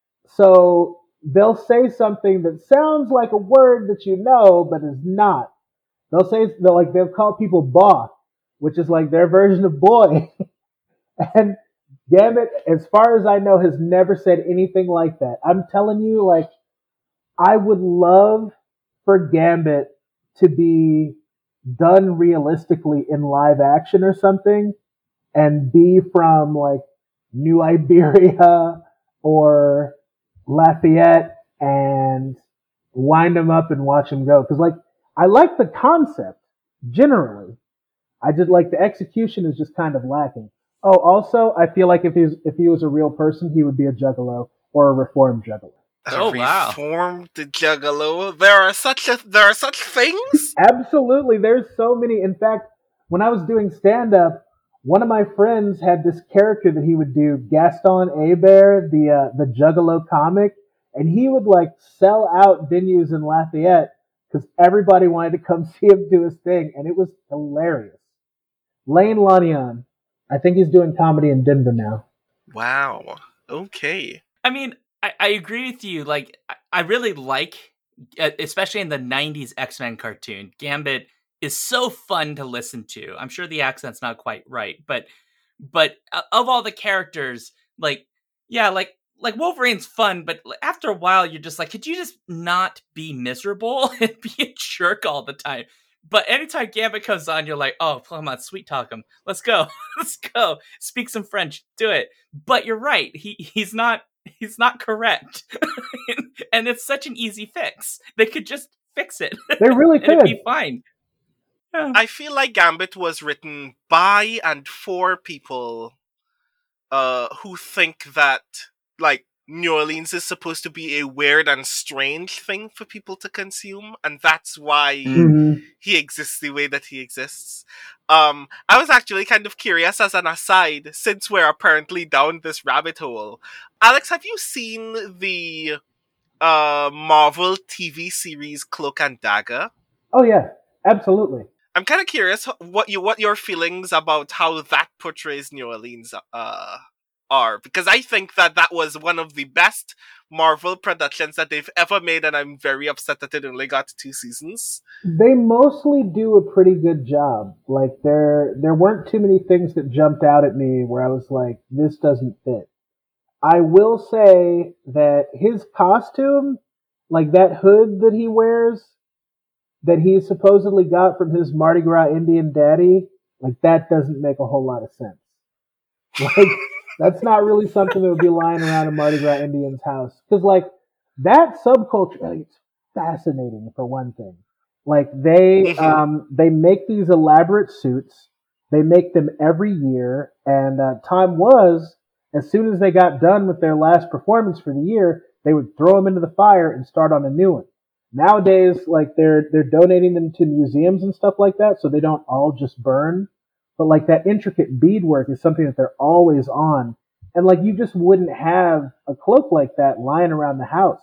So they'll say something that sounds like a word that you know, but is not. They'll say they'll like they'll call people boss, which is like their version of boy. And Gambit, as far as I know, has never said anything like that. I'm telling you, like, I would love for Gambit to be done realistically in live action or something and be from like New Iberia or Lafayette and wind him up and watch him go. Cause like, I like the concept generally. I just like the execution is just kind of lacking. Oh, also, I feel like if he's if he was a real person, he would be a juggalo or a reformed juggalo. Oh, wow. Reformed juggalo. There are such a, there are such things. Absolutely, there's so many. In fact, when I was doing stand up, one of my friends had this character that he would do, Gaston Hebert, the uh, the juggalo comic, and he would like sell out venues in Lafayette because everybody wanted to come see him do his thing, and it was hilarious. Lane Lanion, I think he's doing comedy in Denver now. Wow. Okay. I mean, I, I agree with you. Like, I, I really like, especially in the nineties X-Men cartoon, Gambit is so fun to listen to. I'm sure the accent's not quite right, but but of all the characters, like, yeah, like like Wolverine's fun, but after a while, you're just like, could you just not be miserable and be a jerk all the time? But anytime Gambit comes on, you're like, oh, come on, sweet talk him. Let's go. Let's go. Speak some French. Do it. But you're right. He he's not he's not correct. And it's such an easy fix. They could just fix it. They really and could. it'd be fine. Yeah. I feel like Gambit was written by and for people uh, who think that, like, New Orleans is supposed to be a weird and strange thing for people to consume, and that's why Mm-hmm. he exists the way that he exists. Um, I was actually kind of curious, as an aside, since we're apparently down this rabbit hole. Alex, have you seen the uh, Marvel T V series Cloak and Dagger? Oh yeah, absolutely. I'm kind of curious what you what your feelings about how that portrays New Orleans uh are, because I think that that was one of the best Marvel productions that they've ever made, and I'm very upset that it only got two seasons. They mostly do a pretty good job. Like there there weren't too many things that jumped out at me where I was like, this doesn't fit. I will say that his costume, like that hood that he wears, that he supposedly got from his Mardi Gras Indian daddy, like that doesn't make a whole lot of sense. Like that's not really something that would be lying around a Mardi Gras Indian's house. Because like that subculture, like, it's fascinating for one thing. Like they um, they make these elaborate suits. They make them every year, and uh, time was, as soon as they got done with their last performance for the year, they would throw them into the fire and start on a new one. Nowadays, like they're they're donating them to museums and stuff like that, so they don't all just burn. But like that intricate beadwork is something that they're always on, and like you just wouldn't have a cloak like that lying around the house.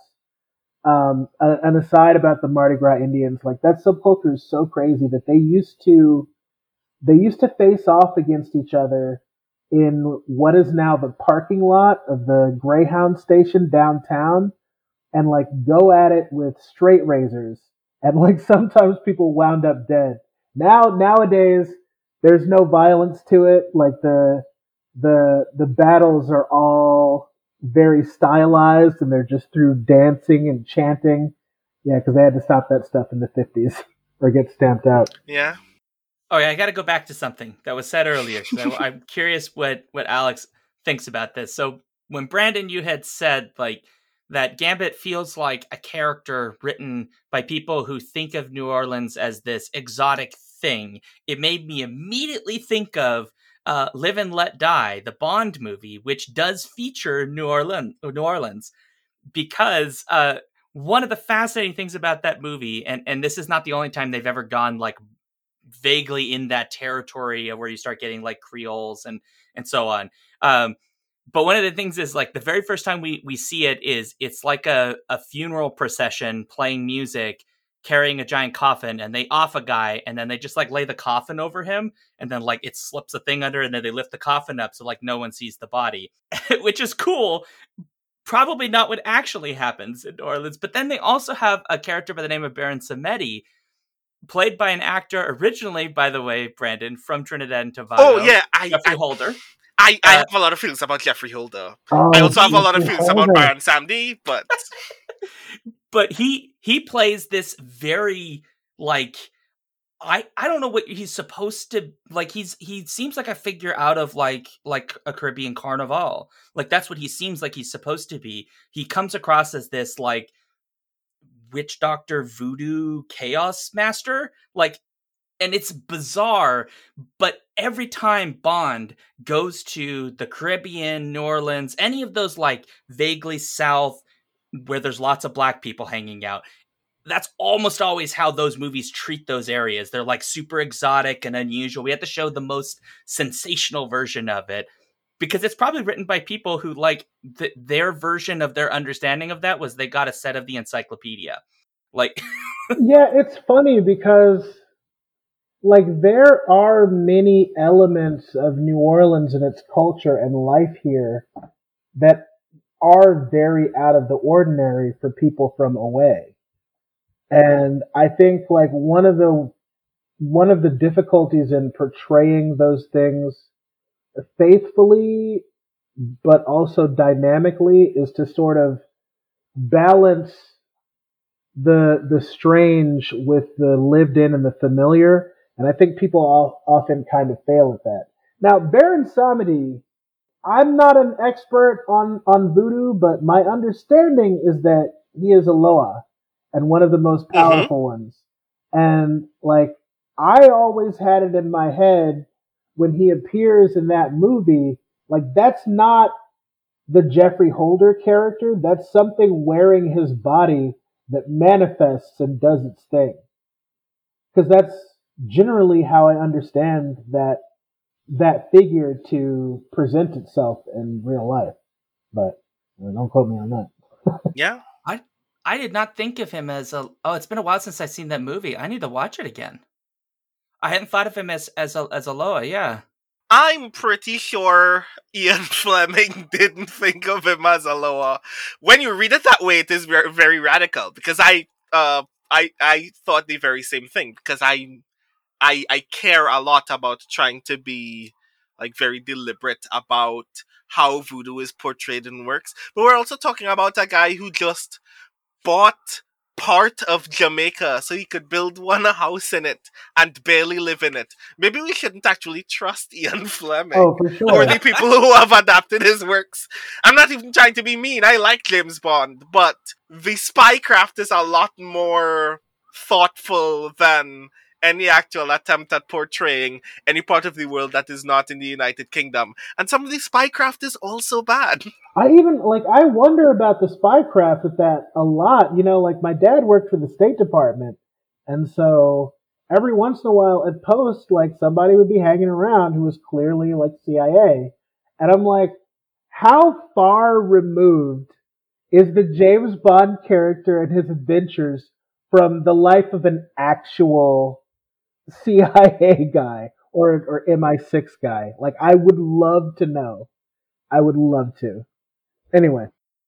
Um, an aside about the Mardi Gras Indians, like that subculture is so crazy that they used to they used to face off against each other in what is now the parking lot of the Greyhound station downtown, and like go at it with straight razors, and like sometimes people wound up dead. Now nowadays there's no violence to it. Like the the the battles are all very stylized, and they're just through dancing and chanting. Yeah, because they had to stop that stuff in the fifties or get stamped out. Yeah. Oh yeah, I got to go back to something that was said earlier. I, I'm curious what what Alex thinks about this. So when Brandon, you had said like that Gambit feels like a character written by people who think of New Orleans as this exotic thing, it made me immediately think of uh, Live and Let Die, the Bond movie, which does feature New Orleans, New Orleans, because uh, one of the fascinating things about that movie, and, and this is not the only time they've ever gone like vaguely in that territory where you start getting like Creoles and and so on. Um, but one of the things is like the very first time we we see it is it's like a, a funeral procession playing music, carrying a giant coffin, and they off a guy, and then they just like lay the coffin over him, and then like it slips a thing under, and then they lift the coffin up so like no one sees the body, which is cool. Probably not what actually happens in New Orleans. But then they also have a character by the name of Baron Samedi, played by an actor originally, by the way, Brandon, from Trinidad and Tobago. Oh yeah, I, Jeffrey I, Holder. I, I Uh, have a lot of feelings about Jeffrey Holder. Oh, I also have a lot of Jeffrey feelings about Holder. Baron Samedi, but But he he plays this very like I I don't know what he's supposed to like. He's he seems like a figure out of like like a Caribbean carnival. Like that's what he seems like he's supposed to be. He comes across as this like witch doctor, voodoo chaos master. Like, and it's bizarre. But every time Bond goes to the Caribbean, New Orleans, any of those like vaguely south where there's lots of black people hanging out, that's almost always how those movies treat those areas. They're like super exotic and unusual. We have to show the most sensational version of it because it's probably written by people who like th- their version of their understanding of that was they got a set of the encyclopedia. Like, Yeah, it's funny because like there are many elements of New Orleans and its culture and life here that are very out of the ordinary for people from away. And I think like one of the one of the difficulties in portraying those things faithfully but also dynamically is to sort of balance the the strange with the lived in and the familiar. And I think people all, often kind of fail at that. Now, Baron Samedi, I'm not an expert on, on voodoo, but my understanding is that he is a Loa and one of the most powerful mm-hmm. ones. And like, I always had it in my head when he appears in that movie, like that's not the Jeffrey Holder character. That's something wearing his body that manifests and does its thing. Because that's generally how I understand that that figure to present itself in real life. But uh, don't quote me on that. Yeah. I I did not think of him as a oh, it's been a while since I've seen that movie. I need to watch it again. I hadn't thought of him as as a as a Loa, yeah. I'm pretty sure Ian Fleming didn't think of him as a Loa. When you read it that way, it is very, very radical. Because I, uh, I, I thought the very same thing. Because I, I, I care a lot about trying to be like very deliberate about how voodoo is portrayed in works. But we're also talking about a guy who just bought part of Jamaica so he could build one house in it and barely live in it. Maybe we shouldn't actually trust Ian Fleming Oh, for sure. or the people who have adapted his works. I'm not even trying to be mean. I like James Bond, but the spycraft is a lot more thoughtful than any actual attempt at portraying any part of the world that is not in the United Kingdom. And some of the spycraft is also bad. I even, like, I wonder about the spycraft with that a lot. You know, like, my dad worked for the State Department, and so every once in a while at post, like, somebody would be hanging around who was clearly, like, C I A. And I'm like, how far removed is the James Bond character and his adventures from the life of an actual C I A guy or or M I six guy? Like, I would love to know. I would love to. Anyway.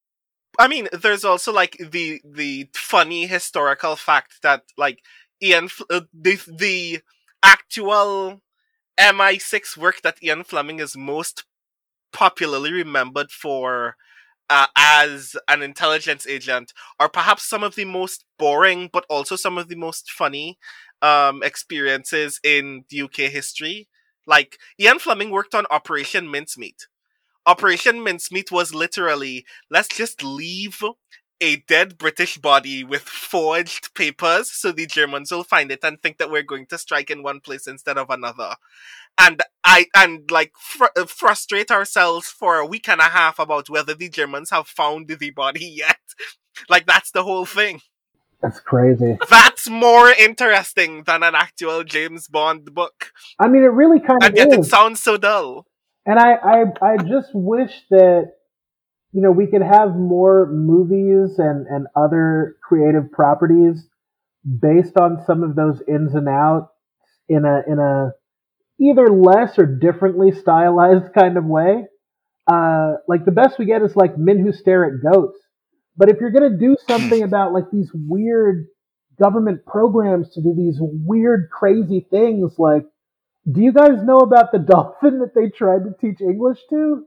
I mean, there's also like the the funny historical fact that like Ian uh, the the actual M I six work that Ian Fleming is most popularly remembered for uh, as an intelligence agent are perhaps some of the most boring but also some of the most funny um, experiences in U K history. Like, Ian Fleming worked on Operation Mincemeat. Operation Mincemeat was literally, let's just leave a dead British body with forged papers so the Germans will find it and think that we're going to strike in one place instead of another. And I and like fr- frustrate ourselves for a week and a half about whether the Germans have found the body yet. Like, that's the whole thing. That's crazy. That's more interesting than an actual James Bond book. I mean, it really kind And of yet is. it sounds so dull. And I, I, I just wish that, you know, we could have more movies and, and other creative properties based on some of those ins and outs in a, in a either less or differently stylized kind of way. Uh, like, the best we get is like Men Who Stare at Goats. But if you're going to do something about like these weird government programs to do these weird, crazy things, like, do you guys know about the dolphin that they tried to teach English to?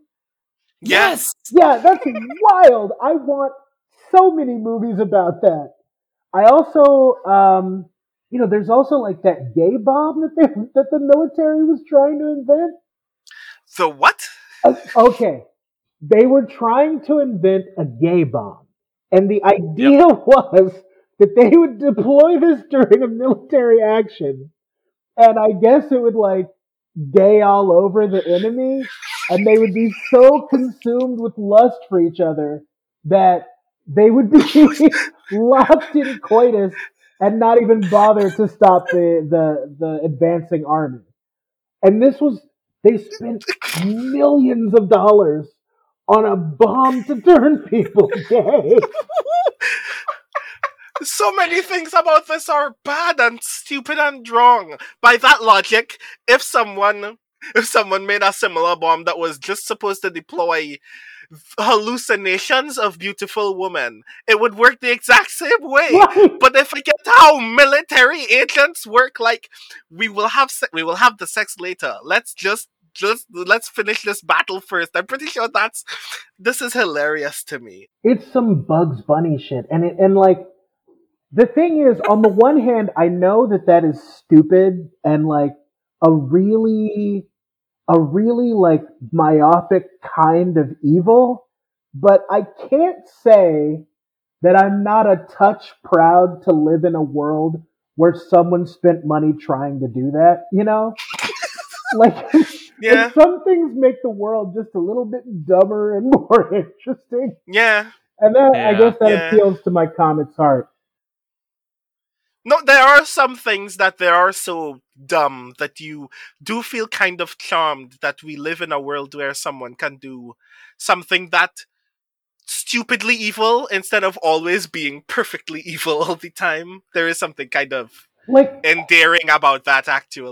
Yes! Yeah, that's wild. I want so many movies about that. I also, um, you know, there's also like that gay bomb that they, that the military was trying to invent. So what? Uh, okay. They were trying to invent a gay bomb. And the idea yep. was that they would deploy this during a military action. And I guess it would, like, gay all over the enemy, and they would be so consumed with lust for each other that they would be locked in coitus and not even bother to stop the, the, the advancing army. And this was, they spent millions of dollars on a bomb to turn people gay. So many things about this are bad and stupid and wrong. By that logic, if someone if someone made a similar bomb that was just supposed to deploy hallucinations of beautiful women, it would work the exact same way. Right. But if I get how military agents work, like, we will have se- we will have the sex later. Let's just just let's finish this battle first. I'm pretty sure that's this is hilarious to me. It's some Bugs Bunny shit, and it, and like. The thing is, on the one hand, I know that that is stupid and like a really, a really like myopic kind of evil, but I can't say that I'm not a touch proud to live in a world where someone spent money trying to do that, you know? Like, yeah. like, some things make the world just a little bit dumber and more interesting. Yeah. And that, yeah. I guess that yeah. appeals to my comic's heart. No, there are some things that they are so dumb that you do feel kind of charmed that we live in a world where someone can do something that stupidly evil instead of always being perfectly evil all the time. There is something kind of like endearing about that, actually.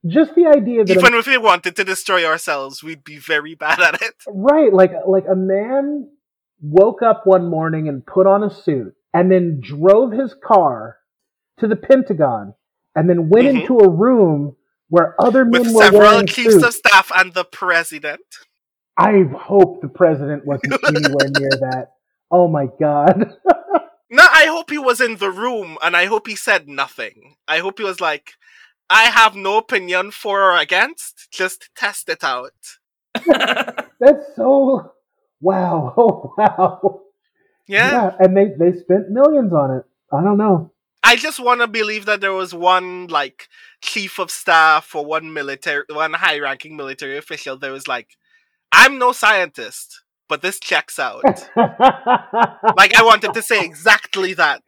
just the idea that Even a, if we wanted to destroy ourselves, we'd be very bad at it. right, like like a man woke up one morning and put on a suit and then drove his car to the Pentagon and then went Mhm. into a room where other men With were several wearing chiefs suits. of staff and the president. I hope the president wasn't anywhere near that. Oh my god. No, I hope he was in the room, and I hope he said nothing. I hope he was like, I have no opinion for or against, just test it out. That's so wow. Oh wow. Yeah. Yeah, and they, they spent millions on it. I don't know. I just want to believe that there was one, like, chief of staff or one military, one high-ranking military official that was like, I'm no scientist, but this checks out. Like, I wanted to say exactly that.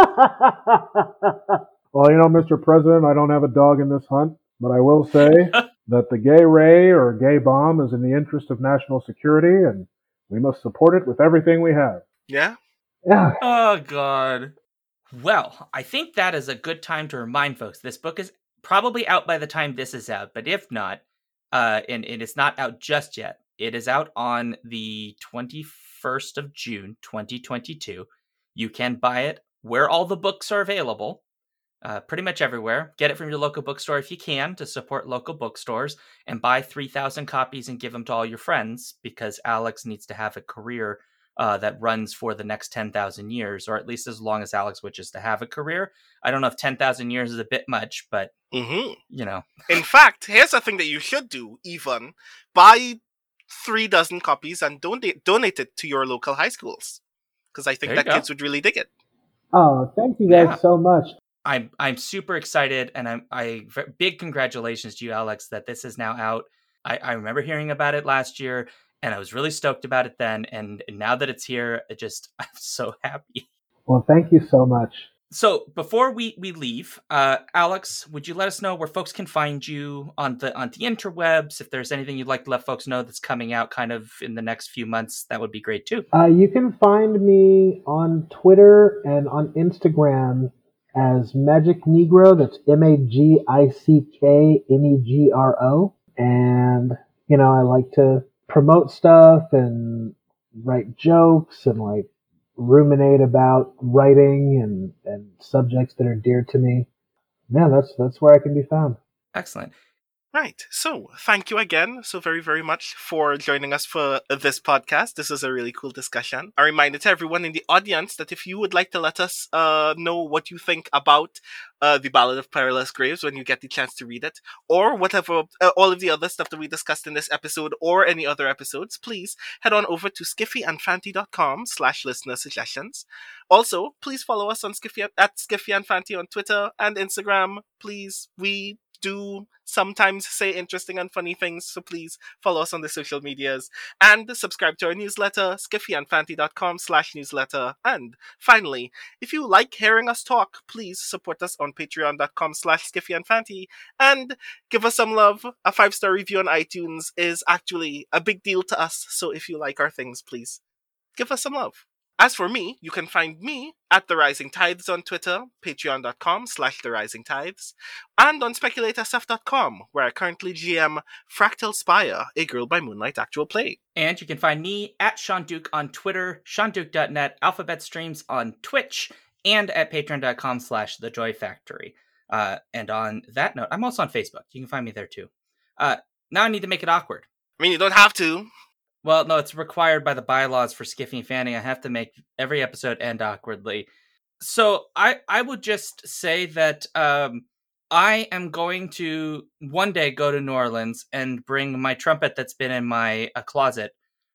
Well, you know, Mister President, I don't have a dog in this hunt, but I will say that the gay ray or gay bomb is in the interest of national security, and we must support it with everything we have. Yeah? Yeah. Oh, God. Well, I think that is a good time to remind folks this book is probably out by the time this is out, but if not, uh, and, and it's not out just yet, it is out on the twenty-first of June, twenty twenty-two. You can buy it where all the books are available, uh, pretty much everywhere. Get it from your local bookstore if you can to support local bookstores, and buy three thousand copies and give them to all your friends, because Alex needs to have a career uh, that runs for the next ten thousand years, or at least as long as Alex wishes to have a career. I don't know if ten thousand years is a bit much, but, Mm-hmm. you know. In fact, here's a thing that you should do, even. Buy three dozen copies and donate donate it to your local high schools. Because I think There you that go. kids would really dig it. Oh, thank you guys Yeah. so much. I'm I'm super excited, and I'm I big congratulations to you, Alex, that this is now out. I, I remember hearing about it last year, and I was really stoked about it then. And now that it's here, it just I'm so happy. Well, thank you so much. So before we, we leave, uh, Alex, would you let us know where folks can find you on the on the interwebs? If there's anything you'd like to let folks know that's coming out kind of in the next few months, that would be great too. Uh, you can find me on Twitter and on Instagram as Magic Negro. That's M A G I C K N E G R O. And, you know, I like to promote stuff and write jokes and, like, ruminate about writing and, and subjects that are dear to me. Yeah, that's that's where I can be found. Excellent. Right. So, thank you again so very, very much for joining us for this podcast. This was a really cool discussion. A reminder to everyone in the audience that if you would like to let us uh, know what you think about uh, The Ballad of Perilous Graves when you get the chance to read it, or whatever, uh, all of the other stuff that we discussed in this episode or any other episodes, please head on over to skiffyandfanty.com slash listener suggestions. Also, please follow us on Skiffy at Skiffy and Fanty on Twitter and Instagram. Please, we do sometimes say interesting and funny things, so please follow us on the social medias and subscribe to our newsletter, skiffyandfanty.com slash newsletter. And finally, if you like hearing us talk, please support us on patreon.com slash skiffyandfanty and give us some love. A five-star review on iTunes is actually a big deal to us, so if you like our things, please give us some love. As for me, you can find me at The Rising Tides on Twitter, patreon.com slash The Rising Tides, and on speculator stuff dot com, where I currently G M Fractal Spire, a Girl by Moonlight actual play. And you can find me at Sean Duke on Twitter, sean duke dot net, Alphabet Streams on Twitch, and at patreon.com slash The Joy Factory. Uh, and on that note, I'm also on Facebook. You can find me there too. Uh, now I need to make it awkward. I mean, you don't have to. Well, no, it's required by the bylaws for Skiffy and Fanning. I have to make every episode end awkwardly. So I, I would just say that um, I am going to one day go to New Orleans and bring my trumpet that's been in my uh, closet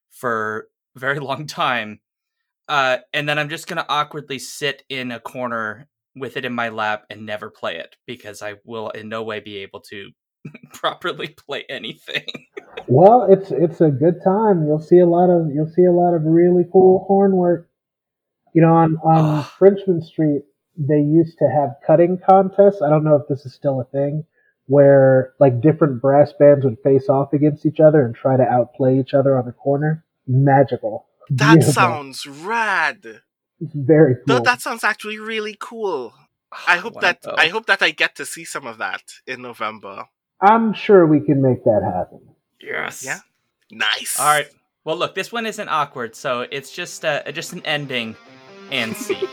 for a very long time. Uh, and then I'm just going to awkwardly sit in a corner with it in my lap and never play it, because I will in no way be able to properly play anything. Well, it's it's a good time. You'll see a lot of you'll see a lot of really cool horn work. You know, on on Ugh. Frenchman Street, they used to have cutting contests. I don't know if this is still a thing, where like different brass bands would face off against each other and try to outplay each other on the corner. Magical. That Beautiful. sounds rad. It's very cool. Th- that sounds actually really cool. I hope wanna that go. I hope that I get to see some of that in November. I'm sure we can make that happen. Yes. Yeah. Nice. All right. Well, look, this one isn't awkward, so it's just uh, just an ending and scene.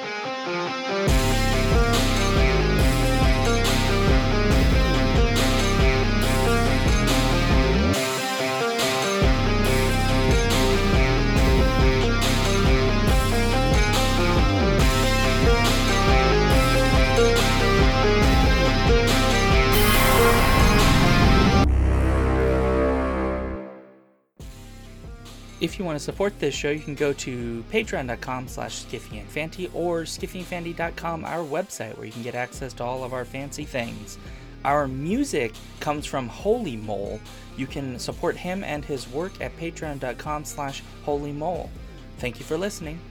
If you want to support this show, you can go to patreon.com slash skiffyandfanty or skiffyandfanty dot com, our website, where you can get access to all of our fancy things. Our music comes from Holy Mole. You can support him and his work at patreon.com slash holymole. Thank you for listening.